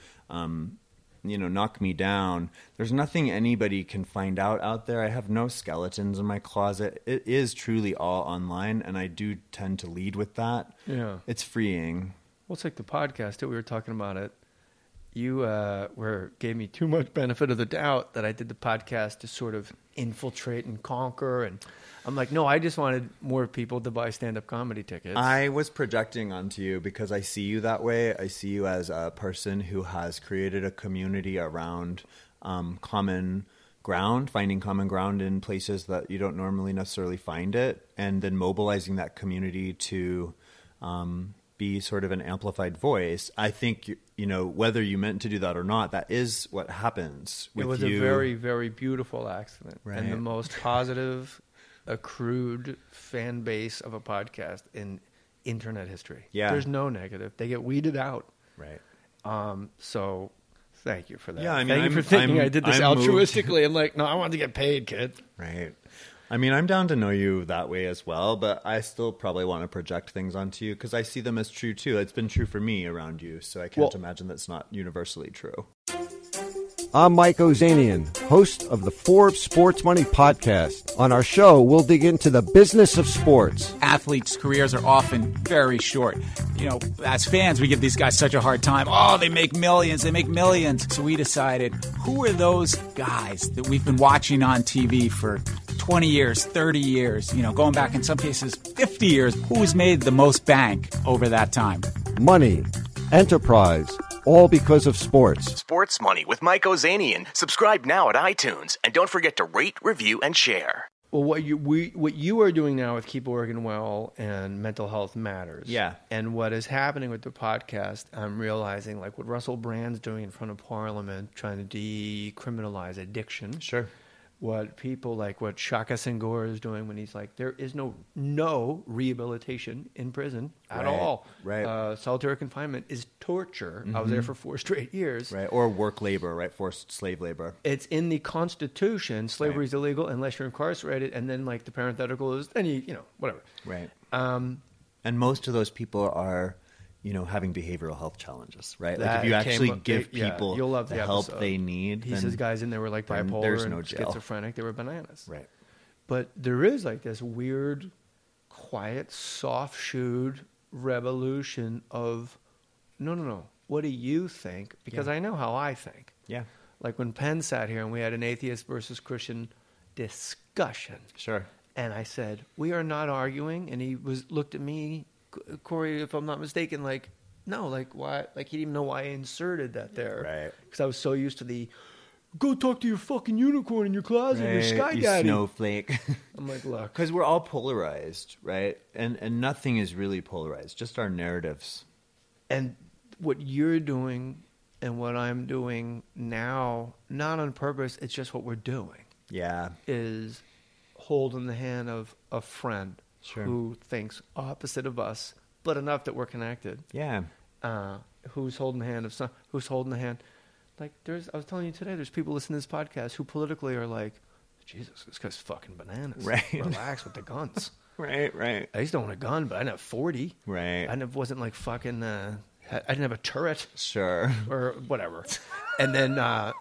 knock me down, there's nothing anybody can find out there. I have no skeletons in my closet. It is truly all online, and I do tend to lead with that. Yeah. It's freeing. Well, it's like the podcast that we were talking about it. You gave me too much benefit of the doubt that I did the podcast to sort of infiltrate and conquer, and I'm like, no, I just wanted more people to buy stand-up comedy tickets. I was projecting onto you because I see you that way. I see you as a person who has created a community around common ground, finding common ground in places that you don't normally necessarily find it, and then mobilizing that community to be sort of an amplified voice. I think, whether you meant to do that or not, that is what happens with you. It was a very, very beautiful accident. Right. And the most positive, accrued fan base of a podcast in internet history. Yeah. There's no negative. They get weeded out. Right. So thank you for that. Yeah, I mean, thank you for thinking I did this altruistically. I'm like, no, I wanted to get paid, kid. Right. I mean, I'm down to know you that way as well, but I still probably want to project things onto you because I see them as true too. It's been true for me around you, so I can't imagine that's not universally true. I'm Mike Ozanian, host of the Forbes Sports Money Podcast. On our show, we'll dig into the business of sports. Athletes' careers are often very short. As fans, we give these guys such a hard time. Oh, they make millions. So we decided, who are those guys that we've been watching on TV for 20 years, 30 years, going back in some cases 50 years, who's made the most bank over that time? Money, enterprise, all because of sports. Sports Money with Mike Ozanian. Subscribe now at iTunes, and don't forget to rate, review, and share. Well, what you are doing now with Keep Oregon Well and Mental Health Matters. Yeah. And what is happening with the podcast, I'm realizing, like what Russell Brand's doing in front of Parliament, trying to decriminalize addiction. Sure. What people like, what Shaka Senghor is doing when he's like, there is no rehabilitation in prison at all. Right. Solitary confinement is torture. I was there for 4 straight years. Right. Or work labor, right? Forced slave labor. It's in the Constitution. Slavery is illegal unless you're incarcerated. And then like the parenthetical is, then whatever. Right. And most of those people are, having behavioral health challenges, right? Like if you actually give people you'll love the episode. help they need. He says guys in there were like bipolar and no jail. schizophrenic. They were bananas. Right. But there is like this weird, quiet, soft-shoed revolution of, no. What do you think? Because I know how I think. Yeah. Like when Penn sat here and we had an atheist versus Christian discussion. Sure. And I said, we are not arguing. And he looked at me, Corey, if I'm not mistaken, like, no, like why? Like he didn't even know why I inserted that there. Right. Because I was so used to the, go talk to your fucking unicorn in your closet, your sky you daddy. Snowflake. I'm like, look. Because we're all polarized, right? And nothing is really polarized, just our narratives. And what you're doing and what I'm doing now, not on purpose, it's just what we're doing. Yeah. Is holding the hand of a friend. Sure. Who thinks opposite of us, but enough that we're connected. Yeah. Who's holding the hand of some? Who's holding the hand? Like I was telling you today, there's people listening to this podcast who politically are like, Jesus, this guy's fucking bananas. Right. Relax with the guns. Right. I used to own a gun, but I didn't have 40. Right. I wasn't like fucking. I didn't have a turret. Sure. Or whatever. And then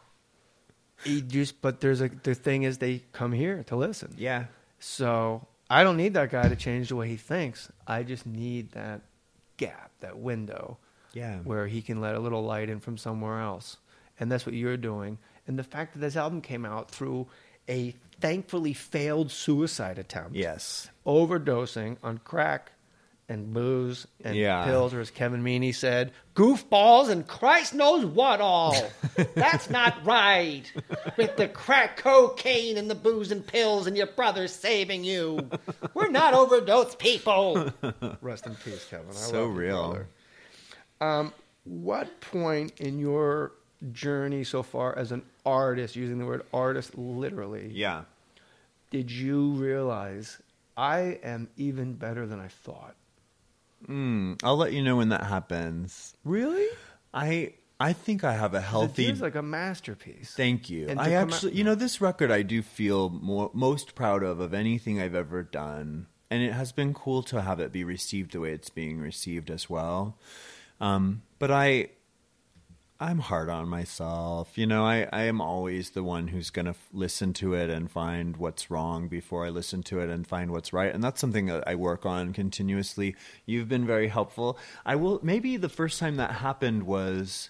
but the thing is, they come here to listen. Yeah. So I don't need that guy to change the way he thinks. I just need that gap, that window Yeah. where he can let a little light in from somewhere else. And that's what you're doing. And the fact that this album came out through a thankfully failed suicide attempt. Yes. Overdosing on crack and booze and Yeah. pills, or as Kevin Meaney said, goofballs and Christ knows what all. That's not right. With the crack cocaine and the booze and pills and your brother saving you. We're not overdose people. Rest in peace, Kevin. I So love you, real. brother. What point in your journey so far as an artist, using the word artist literally, Yeah. did you realize I am even better than I thought? I'll let you know when that happens. Really? I think I have a It healthy... feels like a masterpiece. Thank you. And to I come actually, out- this record I do feel most proud of anything I've ever done. And it has been cool to have it be received the way it's being received as well. But I'm hard on myself. I am always the one who's going to listen to it and find what's wrong before I listen to it and find what's right. And that's something that I work on continuously. You've been very helpful. Maybe the first time that happened was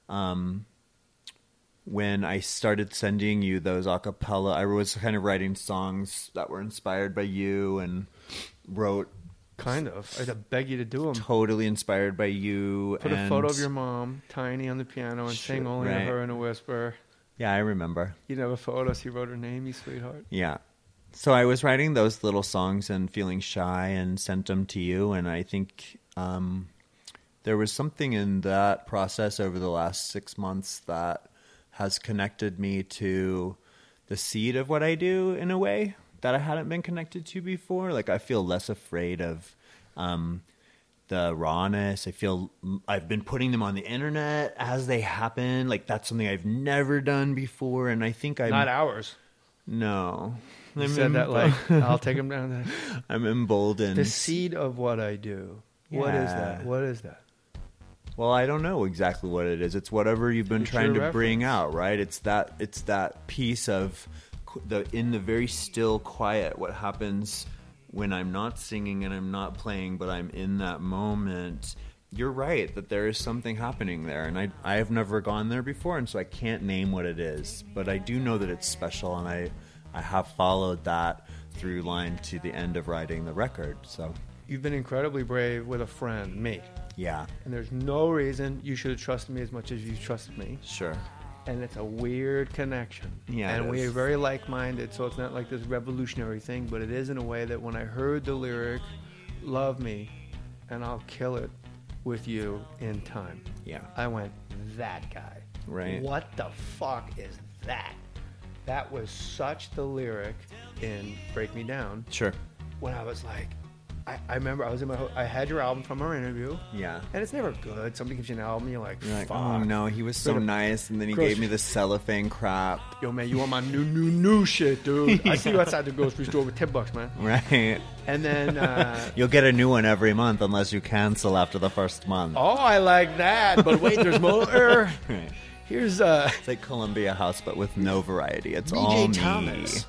when I started sending you those a cappella. I was kind of writing songs that were inspired by you and wrote... Kind of. I had to beg you to do them. Totally inspired by you. Put a photo of your mom, Tiny, on the piano and sing only to her in a whisper. Yeah, I remember. You never phoned us. You wrote her name, you sweetheart. Yeah. So I was writing those little songs and feeling shy and sent them to you. And I think there was something in that process over the last 6 months that has connected me to the seed of what I do in a way that I hadn't been connected to before. Like, I feel less afraid of the rawness. I feel I've been putting them on the internet as they happen. Like, that's something I've never done before. And I think I'm... Not ours. No. You said that like, I'll take them down there. I'm emboldened. The seed of what I do. Yeah. What is that? What is that? Well, I don't know exactly what it is. It's whatever you've been trying to bring out, right? It's that piece of... in the very still quiet, what happens when I'm not singing and I'm not playing, but I'm in that moment. You're right that there is something happening there, and I have never gone there before, and so I can't name what it is, but I do know that it's special, and I have followed that through line to the end of writing the record. So you've been incredibly brave with a friend, me. Yeah. And there's no reason you should have trusted me as much as you trusted me. Sure. And it's a weird connection. Yeah, and we're very like-minded, so it's not like this revolutionary thing, but it is in a way that when I heard the lyric, love me, and I'll kill it with you in time. Yeah. I went, that guy. Right. What the fuck is that? That was such the lyric in Break Me Down. Sure. When I was like, I remember I was in I had your album from our interview. Yeah. And it's never good. Somebody gives you an album, you're like, fuck. Oh no, he was so nice, and then he gave me the cellophane crap. Yo, man, you want my new shit, dude? I see you outside the grocery store with $10, man. Right. And then you'll get a new one every month unless you cancel after the first month. Oh, I like that. But wait, there's more. Right. Here's it's like Columbia House, but with no variety. It's BJ all me. Thomas.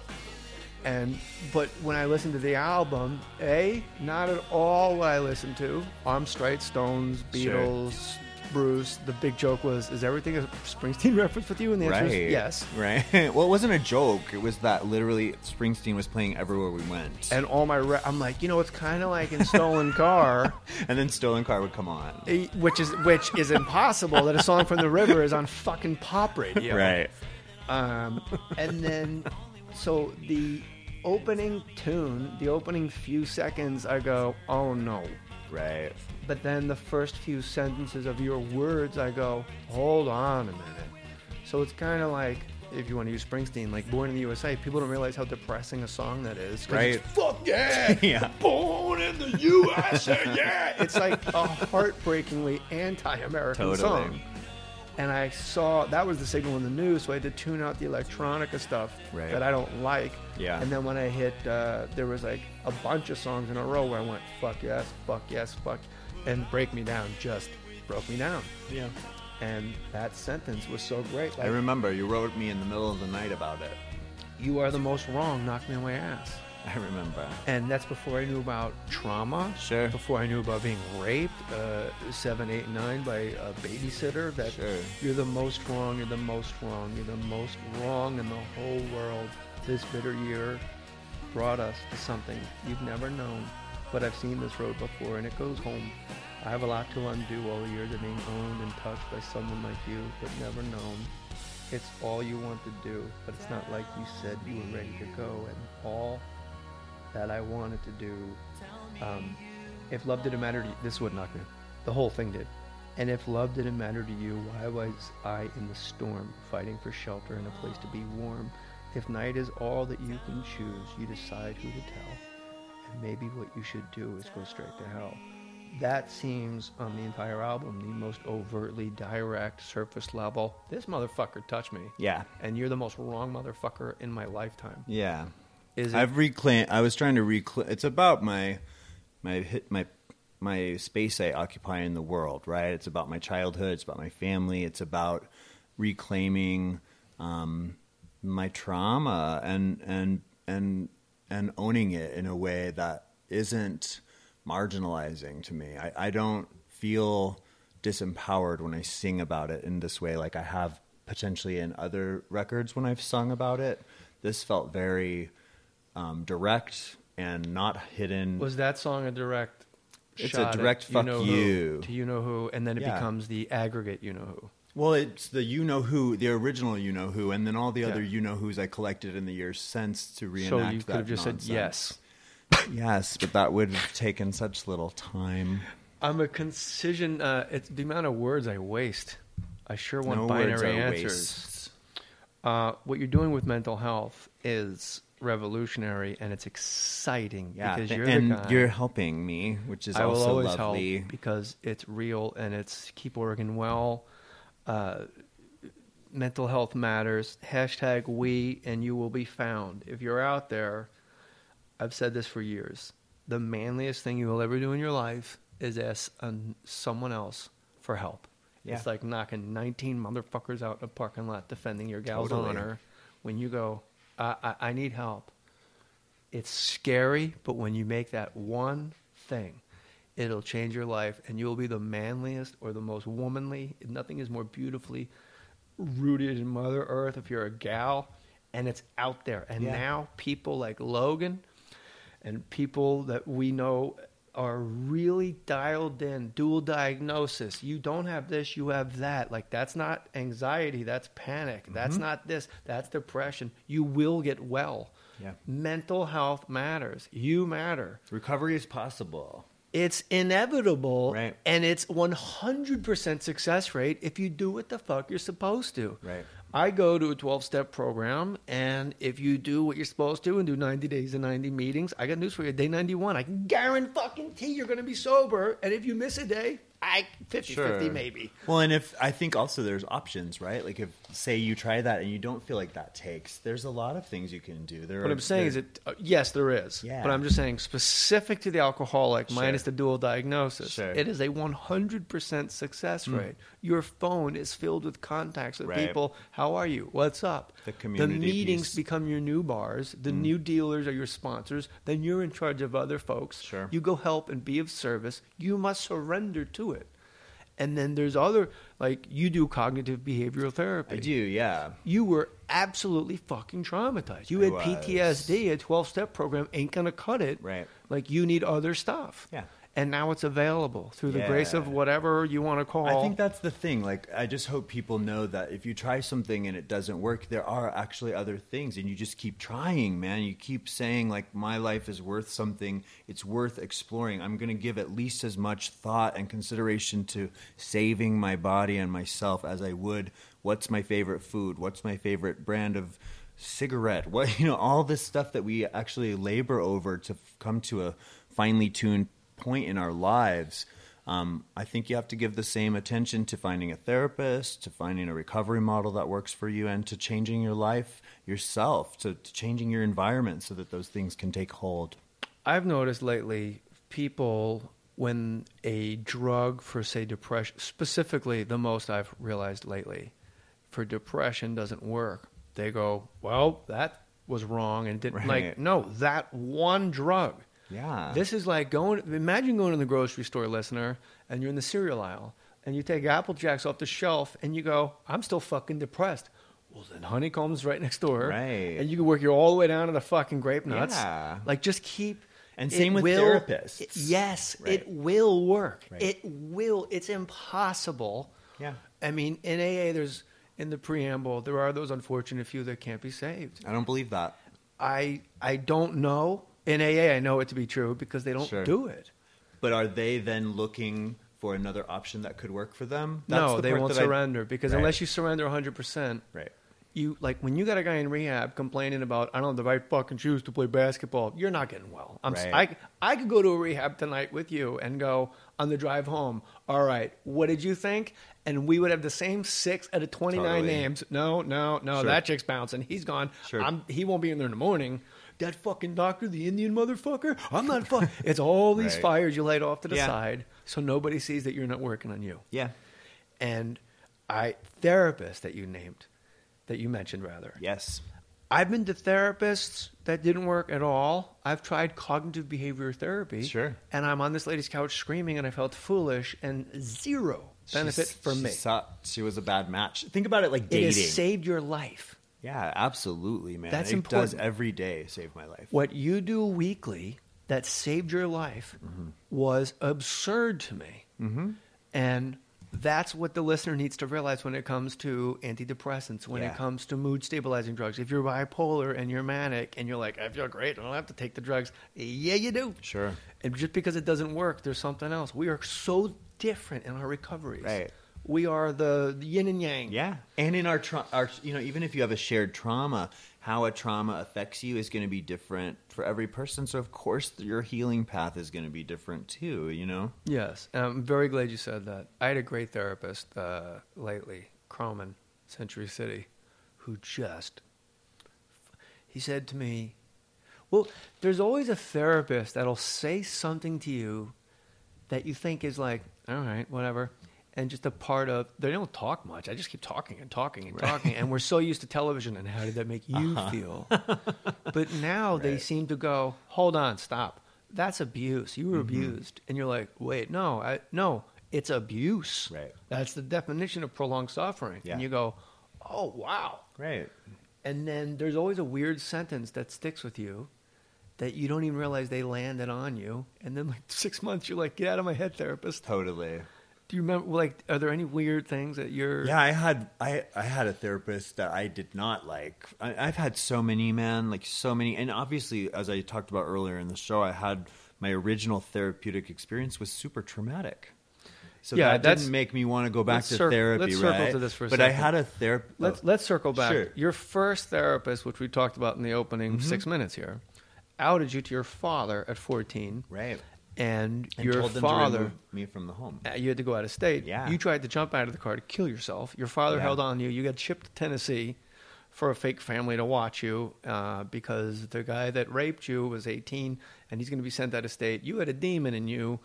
But when I listened to the album, not at all what I listened to. I'm straight, Stones, Beatles, Bruce. The big joke was, is everything a Springsteen reference with you? And the answer is yes. Right. Well, it wasn't a joke. It was that literally Springsteen was playing everywhere we went. And all my I'm like, it's kind of like in Stolen Car. And then Stolen Car would come on. Which is impossible that a song from the river is on fucking pop radio. Right. And then, so the opening tune, the opening few seconds, I go, oh no. Right. But then the first few sentences of your words, I go, hold on a minute. So it's kind of like, if you want to use Springsteen, like Born in the USA, people don't realize how depressing a song that is. Right. It's, fuck yeah! Yeah. Born in the USA, yeah! It's like a heartbreakingly anti-American song. And I saw, that was the signal in the news, so I had to tune out the electronica stuff that I don't like. Yeah. And then when I hit, there was like a bunch of songs in a row where I went, fuck yes, fuck. And Break Me Down just broke me down. Yeah. And that sentence was so great. Like, I remember you wrote me in the middle of the night about it. You are the most wrong, knock me away ass. I remember. And that's before I knew about trauma. Sure. Before I knew about being raped, 7, 8, 9 by a babysitter. That Sure. You're the most wrong, you're the most wrong, you're the most wrong in the whole world. This bitter year brought us to something you've never known. But I've seen this road before, and it goes home. I have a lot to undo all the years of being owned and touched by someone like you, but never known. It's all you want to do, but it's not like you said you were ready to go. And all that I wanted to do, if love didn't matter to you, this is what knocked me. The whole thing did. And if love didn't matter to you, why was I in the storm, fighting for shelter and a place to be warm? If night is all that you can choose, you decide who to tell. And maybe what you should do is go straight to hell. That seems, on the entire album, the most overtly direct, surface level. This motherfucker touched me. Yeah. And you're the most wrong motherfucker in my lifetime. Yeah. Is it? I've reclaimed. I was trying to reclaim. It's about my space I occupy in the world, right? It's about my childhood. It's about my family. It's about reclaiming my trauma and owning it in a way that isn't marginalizing to me. I don't feel disempowered when I sing about it in this way, like I have potentially in other records when I've sung about it. This felt very direct and not hidden. Was that song a direct It's shot a direct at fuck you-know-who you. to you-know-who, and then it Yeah. becomes the aggregate you-know-who. Well, it's the you-know-who, the original you-know-who, and then all the other Yeah. you-know-whos I collected in the years since to reenact So you that could have just nonsense. said yes. Yes, but that would have taken such little time. I'm a concision. It's the amount of words I waste. I sure want No words binary are answers. What you're doing with mental health is revolutionary, and it's exciting because you're and the guy. you're helping me, which is I will also always lovely. help because it's real and it's keep Oregon well. Mental health matters. # we and you will be found. If you're out there, I've said this for years. The manliest thing you will ever do in your life is ask someone else for help. Yeah. It's like knocking 19 motherfuckers out in a parking lot defending your gal's Totally. honor. When you go, I need help. It's scary, but when you make that one thing, it'll change your life, and you'll be the manliest or the most womanly. Nothing is more beautifully rooted in Mother Earth if you're a gal, and it's out there. And now people like Logan and people that we know are really dialed in, dual diagnosis. You don't have this, you have that. Like, that's not anxiety, that's panic. That's not this, that's depression. You will get well. Yeah. Mental health matters. You matter. Recovery is possible. It's inevitable, Right. and it's 100% success rate if you do what the fuck you're supposed to. Right. I go to a 12-step program, and if you do what you're supposed to and do 90 days and 90 meetings, I got news for you. Day 91, I can guarantee you're going to be sober, and if you miss a day, 50-50 maybe. Well, and if I think also there's options, right? Like if say you try that and you don't feel like that takes, there's a lot of things you can do. What I'm saying is that yes, there is. Yeah. But I'm just saying specific to the alcoholic minus the dual diagnosis, Sure. it is a 100% success rate. Your phone is filled with contacts with Right. people. How are you? What's up? The community meetings piece. become your new bars. The new dealers are your sponsors. Then you're in charge of other folks. Sure. You go help and be of service. You must surrender to it. And then there's other, like, you do cognitive behavioral therapy. I do, yeah. You were absolutely fucking traumatized. You I had was. PTSD. A 12-step program ain't going to cut it. Right. Like, you need other stuff. Yeah. And now it's available through the grace of Yeah. whatever you want to call. I think that's the thing. Like, I just hope people know that if you try something and it doesn't work, there are actually other things, and you just keep trying, man. You keep saying, like, my life is worth something. It's worth exploring. I'm going to give at least as much thought and consideration to saving my body and myself as I would what's my favorite food, what's my favorite brand of cigarette, what, all this stuff that we actually labor over to come to a finely tuned point in our lives. I think you have to give the same attention to finding a therapist, to finding a recovery model that works for you, and to changing your life yourself, to changing your environment so that those things can take hold. I've noticed lately people, when a drug for, say, depression, specifically the most I've realized lately, for depression doesn't work, they go, well, that was wrong and didn't Right. like, no, that one drug. Yeah. This is like imagine going to the grocery store, listener, and you're in the cereal aisle and you take Apple Jacks off the shelf and you go, I'm still fucking depressed. Well, then Honeycomb's right next door. Right. And you can work your all the way down to the fucking grape nuts. Yeah. Like, just keep. And same with therapists. Yes, Right. it will work. Right. It will. It's impossible. Yeah. I mean, in AA, in the preamble, there are those unfortunate few that can't be saved. I don't believe that. I don't know. In AA, I know it to be true because they don't do it. But are they then looking for another option that could work for them? No, they won't surrender because Right. unless you surrender 100%, right. You like when you got a guy in rehab complaining about I don't have the right fucking shoes to play basketball. You're not getting well. Right. I could go to a rehab tonight with you and go on the drive home. All right, what did you think? And we would have the same 6 out of 29 Totally. names. No, Sure. that chick's bouncing. He's gone. Sure. He won't be in there in the morning. That fucking doctor, the Indian motherfucker. I'm not fucking. It's all these Right. fires you light off to the Yeah. side, so nobody sees that you're not working on you. Yeah. And therapist that you named. That you mentioned, rather. Yes. I've been to therapists that didn't work at all. I've tried cognitive behavior therapy. Sure. And I'm on this lady's couch screaming, and I felt foolish and zero benefit for me. She was a bad match. Think about it like It dating. has saved your life. Yeah, absolutely, man. That's it important. does every day save my life. What you do weekly that saved your life was absurd to me. Mm-hmm. And that's what the listener needs to realize when it comes to antidepressants, when it comes to mood stabilizing drugs. If you're bipolar and you're manic and you're like, I feel great, I don't have to take the drugs. Yeah, you do. Sure. And just because it doesn't work, there's something else. We are so different in our recoveries. Right. We are the yin and yang. Yeah. And in our even if you have a shared trauma, how a trauma affects you is going to be different for every person. So, of course, your healing path is going to be different, too, you know? Yes. And I'm very glad you said that. I had a great therapist lately, Croman, Century City, who he said to me, well, there's always a therapist that'll say something to you that you think is like, all right, whatever. And just a part of, they don't talk much. I just keep talking and talking and talking. And we're so used to television and how did that make you feel? But now they seem to go, hold on, stop. That's abuse. You were abused. And you're like, wait, no, it's abuse. Right. That's the definition of prolonged suffering. Yeah. And you go, oh, wow. Right. And then there's always a weird sentence that sticks with you that you don't even realize they landed on you. And then like 6 months, you're like, get out of my head, therapist. Totally. Do you remember, like, are there any weird things that you're... Yeah, I had a therapist that I did not like. I've had so many, man, like so many. And obviously, as I talked about earlier in the show, I had my original therapeutic experience was super traumatic. So Yeah, that that's- didn't make me want to go back to therapy, let's right? circle to this for a but second. I had a therapist. Let's circle back. Sure. Your first therapist, which we talked about in the opening 6 minutes here, outed you to your father at 14. Right. And And your told them father... to remove me from the home. You had to go out of state. Yeah. You tried to jump out of the car to kill yourself. Your father Yeah. held on to you. You got shipped to Tennessee for a fake family to watch you because the guy that raped you was 18 and he's going to be sent out of state. You had a demon in you.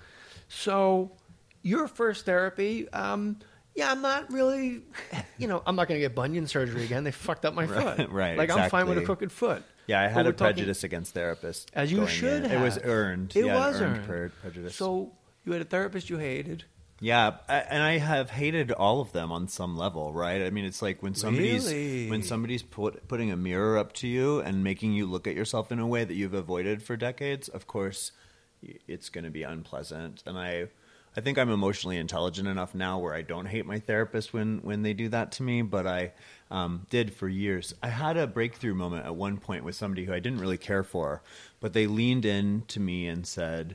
So your first therapy, I'm not really, I'm not going to get bunion surgery again. They fucked up my foot. Right, Like, I'm fine with a exactly. crooked foot. Yeah, I But had we're a talking- prejudice against therapists. As you going should in. have. It was earned. It Yeah, was earned earned. prejudice. So you had a therapist you hated. Yeah, and I have hated all of them on some level, right? I mean, it's like when somebody's Really? putting a mirror up to you and making you look at yourself in a way that you've avoided for decades. Of course, it's going to be unpleasant. And I think I'm emotionally intelligent enough now where I don't hate my therapist when they do that to me, but I did for years. I had a breakthrough moment at one point with somebody who I didn't really care for, but they leaned in to me and said,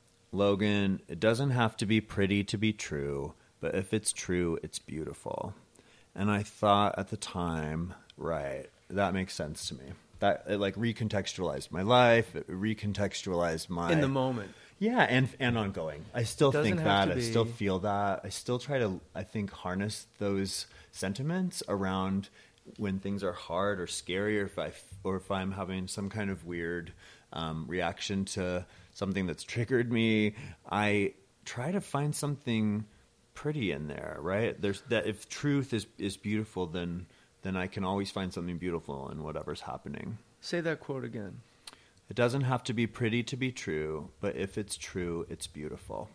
Logan, it doesn't have to be pretty to be true, but if it's true, it's beautiful. And I thought at the time, right, that makes sense to me. That it like recontextualized my life, it recontextualized my In the moment. Yeah, and ongoing. I still Doesn't think have that. to I still be. feel that. I still try to, I think, harness those sentiments around when things are hard or scary, or if I'm having some kind of weird reaction to something that's triggered me. I try to find something pretty in there, right? There's that. If truth is beautiful, then I can always find something beautiful in whatever's happening. Say that quote again. It doesn't have to be pretty to be true, but if it's true, it's beautiful.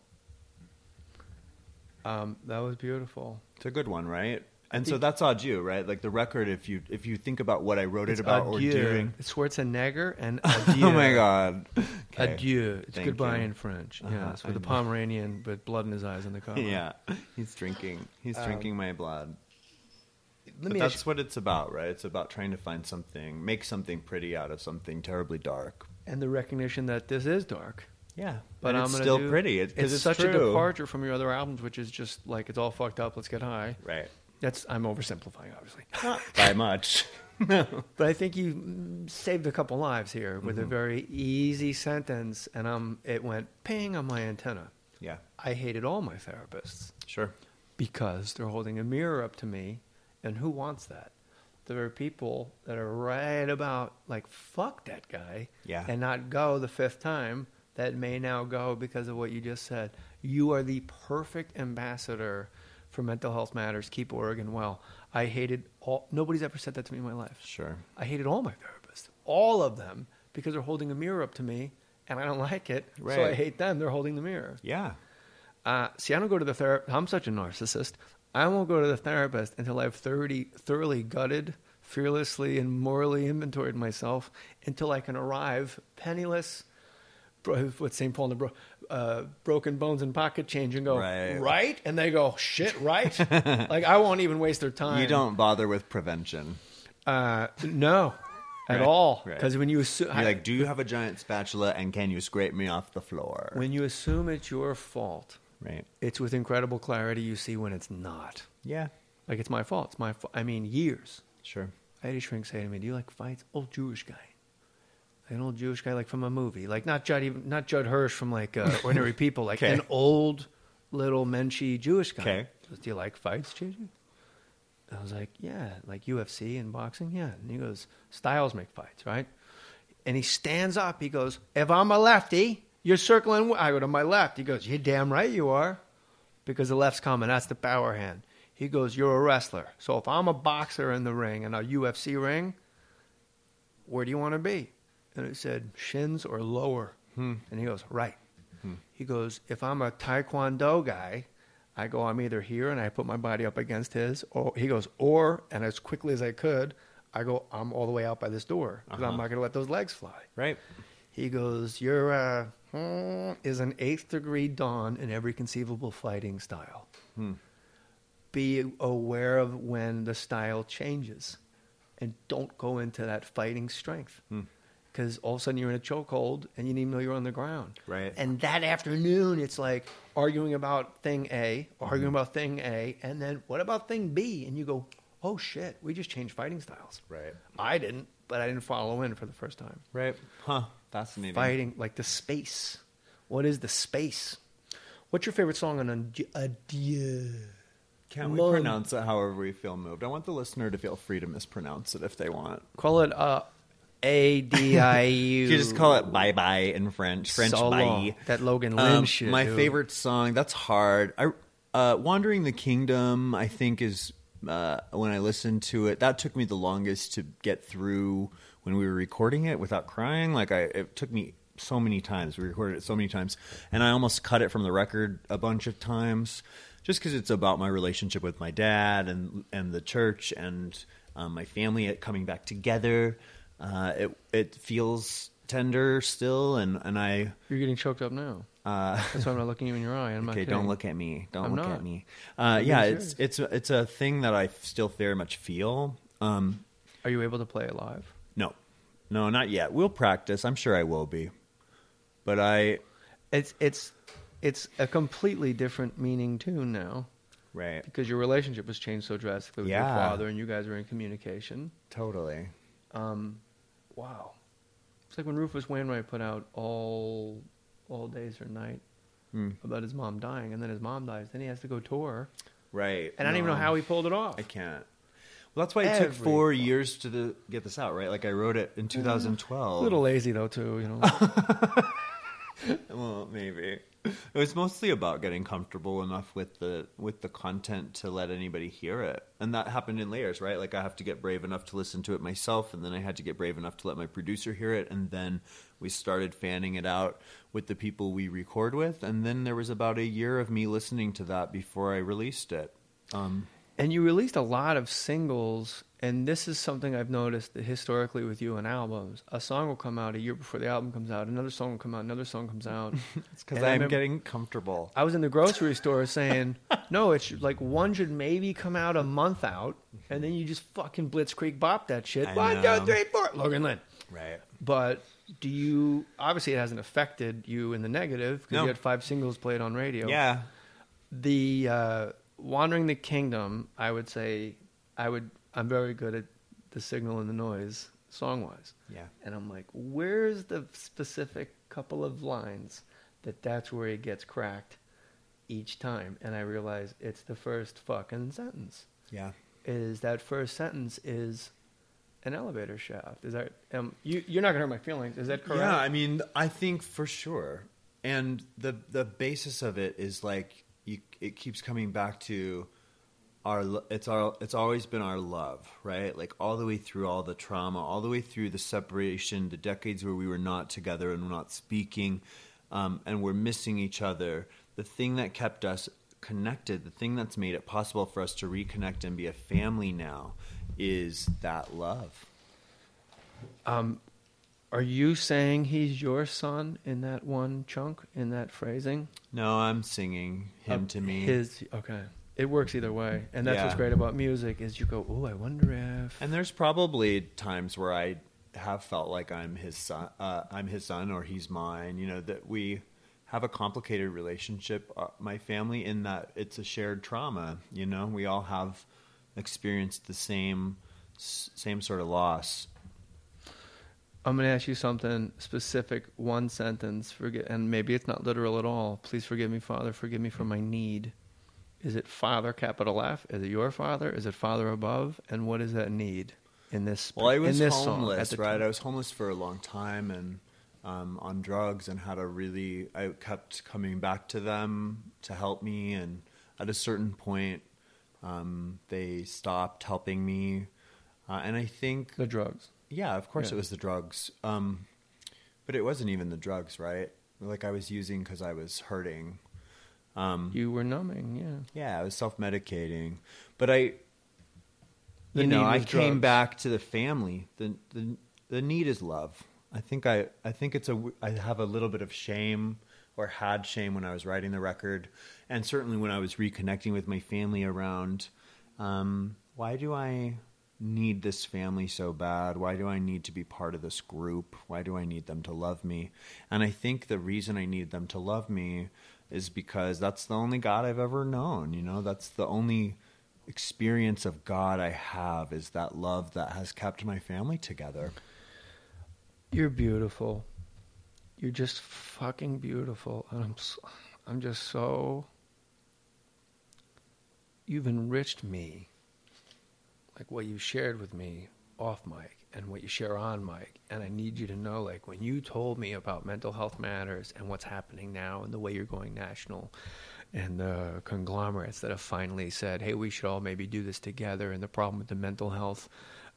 That was beautiful. It's a good one, right? And so that's adieu, right? Like the record, if you think about what I wrote it about adieu. or doing. It's Schwarzenegger and adieu. Oh my God. Okay. Adieu. It's Thank goodbye you. in French. Yes, with a Pomeranian with blood in his eyes in the cover. Yeah, he's drinking. He's drinking my blood. But that's what it's about, right? It's about trying to find something, make something pretty out of something terribly dark. And the recognition that this is dark. Yeah, but it's still pretty. It's such true. a departure from your other albums, which is just like it's all fucked up. Let's get high. Right. I'm oversimplifying, obviously. Not by much. But I think you saved a couple lives here with a very easy sentence, and it went ping on my antenna. Yeah. I hated all my therapists. Sure. Because they're holding a mirror up to me, and who wants that? There are people that are right about, like, fuck that guy, and not go the fifth time, that may now go because of what you just said. You are the perfect ambassador for Mental Health Matters. Keep Oregon well. I hated nobody's ever said that to me in my life. Sure. I hated all my therapists, all of them, because they're holding a mirror up to me, and I don't like it. Right. So I hate them. They're holding the mirror. Yeah. See, I don't go to the therapist. I'm such a narcissist. I won't go to the therapist until I've thoroughly gutted, fearlessly, and morally inventoried myself until I can arrive penniless, with St. Paul and the broken bones and pocket change and go, right? And they go, shit, right? Like, I won't even waste their time. You don't bother with prevention. No, at all. Because when you assume... You're like, do you have a giant spatula and can you scrape me off the floor? When you assume it's your fault, right? It's with incredible clarity you see when it's not. Yeah. Like, it's my fault. It's my fault. I mean, years. Sure. I had a shrink say to me, do you like fights? Old Jewish guy. An old Jewish guy, like from a movie, like not Judd Hirsch from like Ordinary People, like an old little menschy Jewish guy. Okay. Goes, do you like fights, JJ? I was like, yeah, like UFC and boxing, yeah. And he goes, styles make fights, right? And he stands up. He goes, if I'm a lefty, you're circling. I go to my left. He goes, you're damn right you are, because the left's coming. That's the power hand. He goes, you're a wrestler. So if I'm a boxer in the ring, in a UFC ring, where do you want to be? And it said, shins or lower. And he goes, right. He goes, if I'm a Taekwondo guy, I go, I'm either here and I put my body up against his, or he goes, and as quickly as I could, I go, I'm all the way out by this door because I'm not going to let those legs fly. Right. He goes, you're is an 8th degree dawn in every conceivable fighting style. Be aware of when the style changes and don't go into that fighting strength. Because all of a sudden you're in a chokehold and you didn't even know you're on the ground. Right. And that afternoon, it's like arguing about thing A, and then what about thing B? And you go, oh shit, we just changed fighting styles. Right. I didn't, but I didn't follow in for the first time. Right. Huh. Fascinating. Fighting, like the space. What is the space? What's your favorite song on Adieu? Can't we pronounce it however we feel moved? I want the listener to feel free to mispronounce it if they want. Call it ADIU. You just call it bye-bye in French. French so bye. Long. That Logan Lynn shit. My dude. favorite song, that's hard. Wandering the Kingdom, I think, is when I listened to it, that took me the longest to get through when we were recording it without crying. It took me so many times. We recorded it so many times. And I almost cut it from the record a bunch of times just because it's about my relationship with my dad and the church and my family coming back together. It feels tender still, and I... You're getting choked up now. That's why I'm not looking you in your eye. I'm not okay, kidding. don't look at me. Don't look at me. Yeah, it's a thing that I still very much feel. Are you able to play it live? No, not yet. We'll practice. I'm sure I will be. But it's a completely different meaning tune now. Right. Because your relationship has changed so drastically with your father, and you guys are in communication. Totally. Wow. It's like when Rufus Wainwright put out All Days or Night about his mom dying, and then his mom dies. Then he has to go tour. Right. And I don't even know how he pulled it off. I can't. Well, that's why it took 4 years to get this out, right? Like I wrote it in 2012. A little lazy though, too. You know. Well, maybe. It was mostly about getting comfortable enough with the content to let anybody hear it. And that happened in layers, right? Like I have to get brave enough to listen to it myself, and then I had to get brave enough to let my producer hear it, and then we started fanning it out with the people we record with, and then there was about a year of me listening to that before I released it. And you released a lot of singles, and this is something I've noticed that historically with you and albums. A song will come out a year before the album comes out, another song will come out, another song comes out. It's because I'm getting comfortable. I was in the grocery store saying, no, it's like one should maybe come out a month out, and then you just fucking blitzkrieg bop that shit. 1, 2, 3, 4. Logan Lynn. Right. But do you, obviously it hasn't affected you in the negative, because you had 5 singles played on radio. Yeah. The Wandering the Kingdom, I would say, I'm very good at the signal and the noise, song-wise. Yeah. And I'm like, where's the specific couple of lines that's where it gets cracked each time? And I realize it's the first fucking sentence. Yeah. Is that first sentence is an elevator shaft. Is that you're not gonna hurt my feelings? Is that correct? Yeah, I mean, I think for sure. And the basis of it is like it keeps coming back to it's always been our love, right? Like all the way through all the trauma, all the way through the separation, the decades where we were not together and not speaking, and we're missing each other. The thing that kept us connected, the thing that's made it possible for us to reconnect and be a family now, is that love. Are you saying he's your son in that one chunk, in that phrasing? No, I'm singing him to me. Okay. It works either way. And that's what's great about music is you go, oh, I wonder if... And there's probably times where I have felt like I'm his son, or he's mine, you know, that we have a complicated relationship, my family, in that it's a shared trauma, you know? We all have experienced the same sort of loss. I'm going to ask you something specific, one sentence, and maybe it's not literal at all. Please forgive me, Father, forgive me for my need. Is it Father, capital F? Is it your Father? Is it Father above? And what is that need in this song? Well, I was homeless, right? I was homeless for a long time and on drugs, and I kept coming back to them to help me. And at a certain point, they stopped helping me. And I think... The drugs. Yeah, of course it was the drugs. But it wasn't even the drugs, right? Like I was using because I was hurting. You were numbing, yeah. Yeah, I was self-medicating. But I came back to the family. The need is love. I think I have a little bit of shame, or had shame, when I was writing the record, and certainly when I was reconnecting with my family around why do I need this family so bad? Why do I need to be part of this group? Why do I need them to love me? And I think the reason I need them to love me is because that's the only God I've ever known. You know, that's the only experience of God I have, is that love that has kept my family together. You're beautiful. You're just fucking beautiful. And I'm just so... You've enriched me. Like what you shared with me off mic and what you share on mic. And I need you to know, like, when you told me about Mental Health Matters and what's happening now and the way you're going national, and the conglomerates that have finally said, hey, we should all maybe do this together, and the problem with the mental health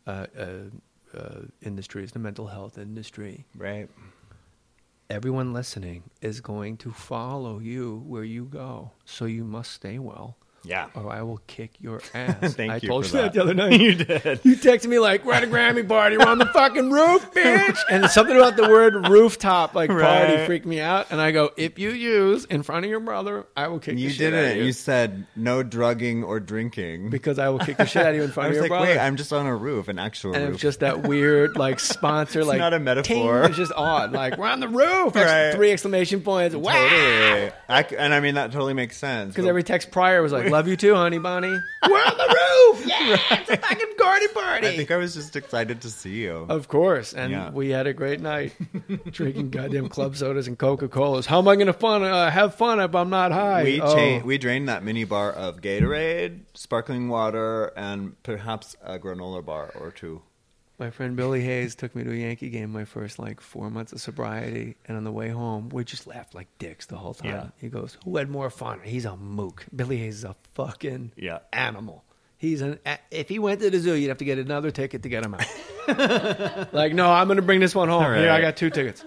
industry is the mental health industry. Right. Everyone listening is going to follow you where you go. So you must stay well. Yeah. Or I will kick your ass. Thank you told for you that the other night. You did. You texted me like, we're at a Grammy party. We're on the fucking roof, bitch. And something about the word rooftop, like party, freaked me out. And I go, if you use in front of your brother, I will kick the shit out of you. You didn't. You said no drugging or drinking. Because I will kick the shit out of you in front of your brother. I was like, wait, I'm just on a roof, an actual roof. And it's just that weird, like, sponsor, it's like... not a metaphor. Ting. It's just odd. Like, we're on the roof. Right. 3 exclamation points. Wow. Totally. And I mean, that totally makes sense. Because every text prior was like, love you too, honey bunny. We're on the roof. Yeah, it's a fucking garden party. I think I was just excited to see you. Of course. And we had a great night drinking goddamn club sodas and Coca-Colas. How am I going to have fun if I'm not high? We drained that mini bar of Gatorade, sparkling water, and perhaps a granola bar or two. My friend Billy Hayes took me to a Yankee game my first 4 months of sobriety, and on the way home, we just laughed like dicks the whole time. Yeah. He goes, "Who had more fun?" He's a mook. Billy Hayes is a fucking animal. If he went to the zoo, you'd have to get another ticket to get him out. No, I'm going to bring this one home. Right. Here, I got 2 tickets.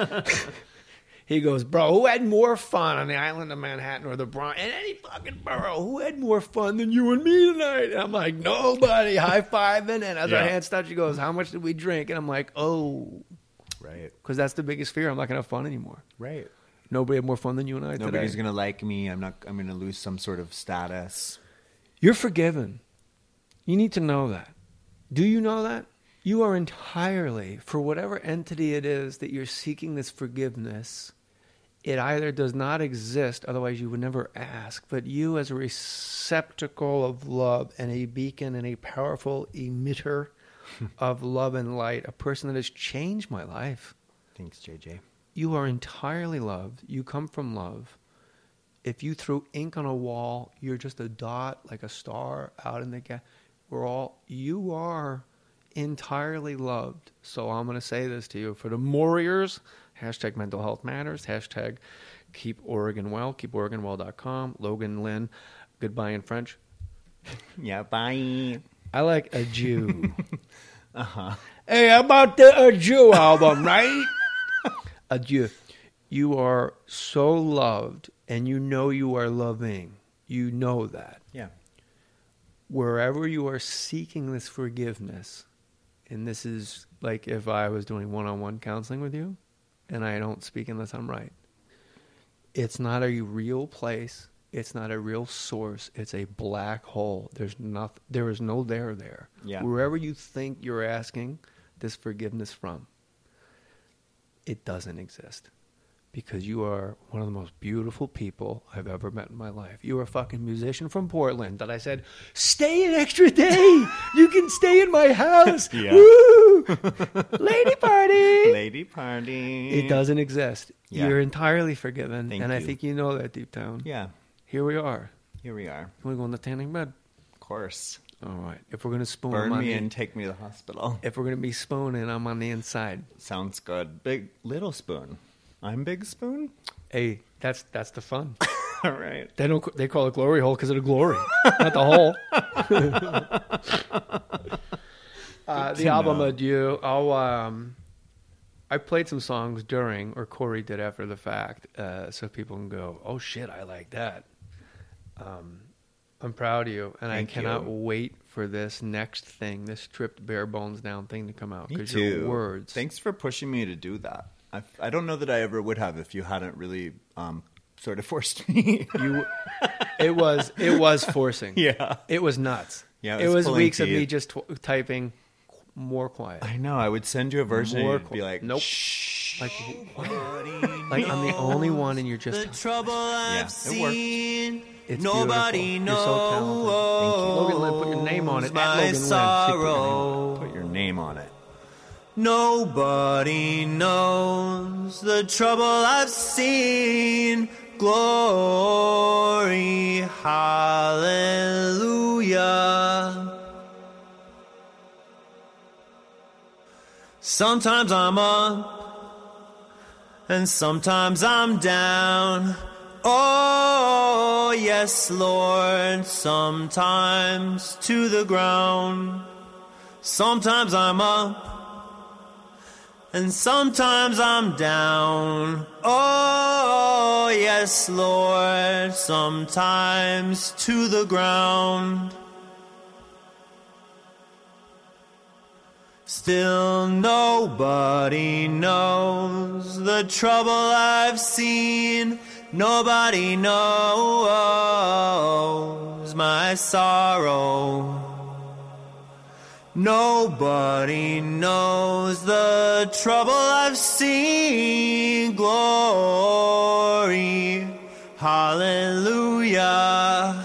He goes, "Bro, who had more fun on the island of Manhattan or the Bronx? In any fucking borough, who had more fun than you and me tonight?" And I'm like, "Nobody." High-fiving. And as our hands touch, he goes, "How much did we drink?" And I'm like, "Oh." Right. Because that's the biggest fear. I'm not going to have fun anymore. Right. Nobody had more fun than you and I Nobody's today. going to like me. I'm going to lose some sort of status. You're forgiven. You need to know that. Do you know that? You are entirely, for whatever entity it is that you're seeking this forgiveness, it either does not exist, otherwise you would never ask, but you as a receptacle of love and a beacon and a powerful emitter of love and light, a person that has changed my life. Thanks, JJ. You are entirely loved. You come from love. If you threw ink on a wall, you're just a dot, like a star out in the gap. You are entirely loved. So I'm going to say this to you. For the Warriors, hashtag mental health matters, hashtag keep Oregon well, keeporegonwell.com. Logan Lynn, goodbye in French. Yeah, bye. I like a Jew. Uh-huh. Hey, how about the Adieu album, right? Adieu. You are so loved, and you know you are loving. You know that. Yeah. Wherever you are seeking this forgiveness, and this is like if I was doing one-on-one counseling with you, and I don't speak unless I'm right. It's not a real place. It's not a real source. It's a black hole. There is no there. Yeah. Wherever you think you're asking this forgiveness from, it doesn't exist. Because you are one of the most beautiful people I've ever met in my life. You are a fucking musician from Portland that I said, "Stay an extra day. You can stay in my house." Yeah. Woo! Lady party. Lady party. It doesn't exist. Yeah. You're entirely forgiven. Thank and I you. think you know that deep down. Yeah. Here we are. Here we are. Can we go in the tanning bed? Of course. All right. If we're going to spoon, Burn I'm on me the- and take me to the hospital. If we're going to be spooning, I'm on the inside. Sounds good. Big little spoon. I'm Big Spoon. Hey, that's the fun. All right. They call it glory hole because of the glory, not the hole. The album Adieu. I played some songs during, or Corey did after the fact, so people can go, "Oh shit, I like that." I'm proud of you, and Thank I cannot you. wait for this next thing, this stripped bare bones down thing to come out. Me Because too. your words. Thanks for pushing me to do that. I don't know that I ever would have if you hadn't really sort of forced me. It was forcing. Yeah. It was nuts. Yeah, it was pulling weeks of teeth. me just typing more quiet. I know. I would send you a version and you'd be like, nope. Shh. Like, what? Like I'm the only one, and you're just Yeah, it worked. It's nobody beautiful. You're so talented. Thank you. Logan Lynn, put your name on it. At Logan Lynn. See, Put your name on it. Nobody knows the trouble I've seen. Glory, hallelujah. Sometimes I'm up, and sometimes I'm down. Oh, yes, Lord, sometimes to the ground. Sometimes I'm up, and sometimes I'm down. Oh, yes, Lord, sometimes to the ground. Still nobody knows the trouble I've seen. Nobody knows my sorrow. Nobody knows the trouble I've seen. Glory, hallelujah.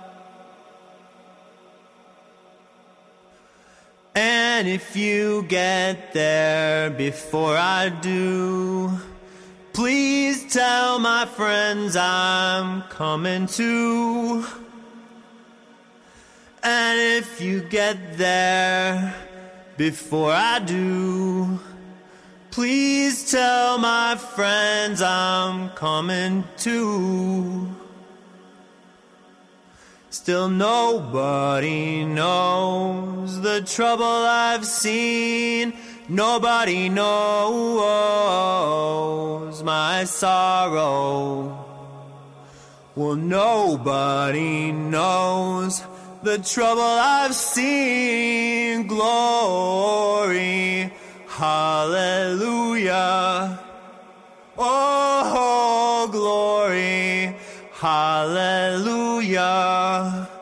And if you get there before I do, please tell my friends I'm coming too. And if you get there before I do. Please tell my friends I'm coming too. Still nobody knows the trouble I've seen. Nobody knows my sorrow. Well, nobody knows the trouble I've seen. Glory, hallelujah. Oh, glory, hallelujah.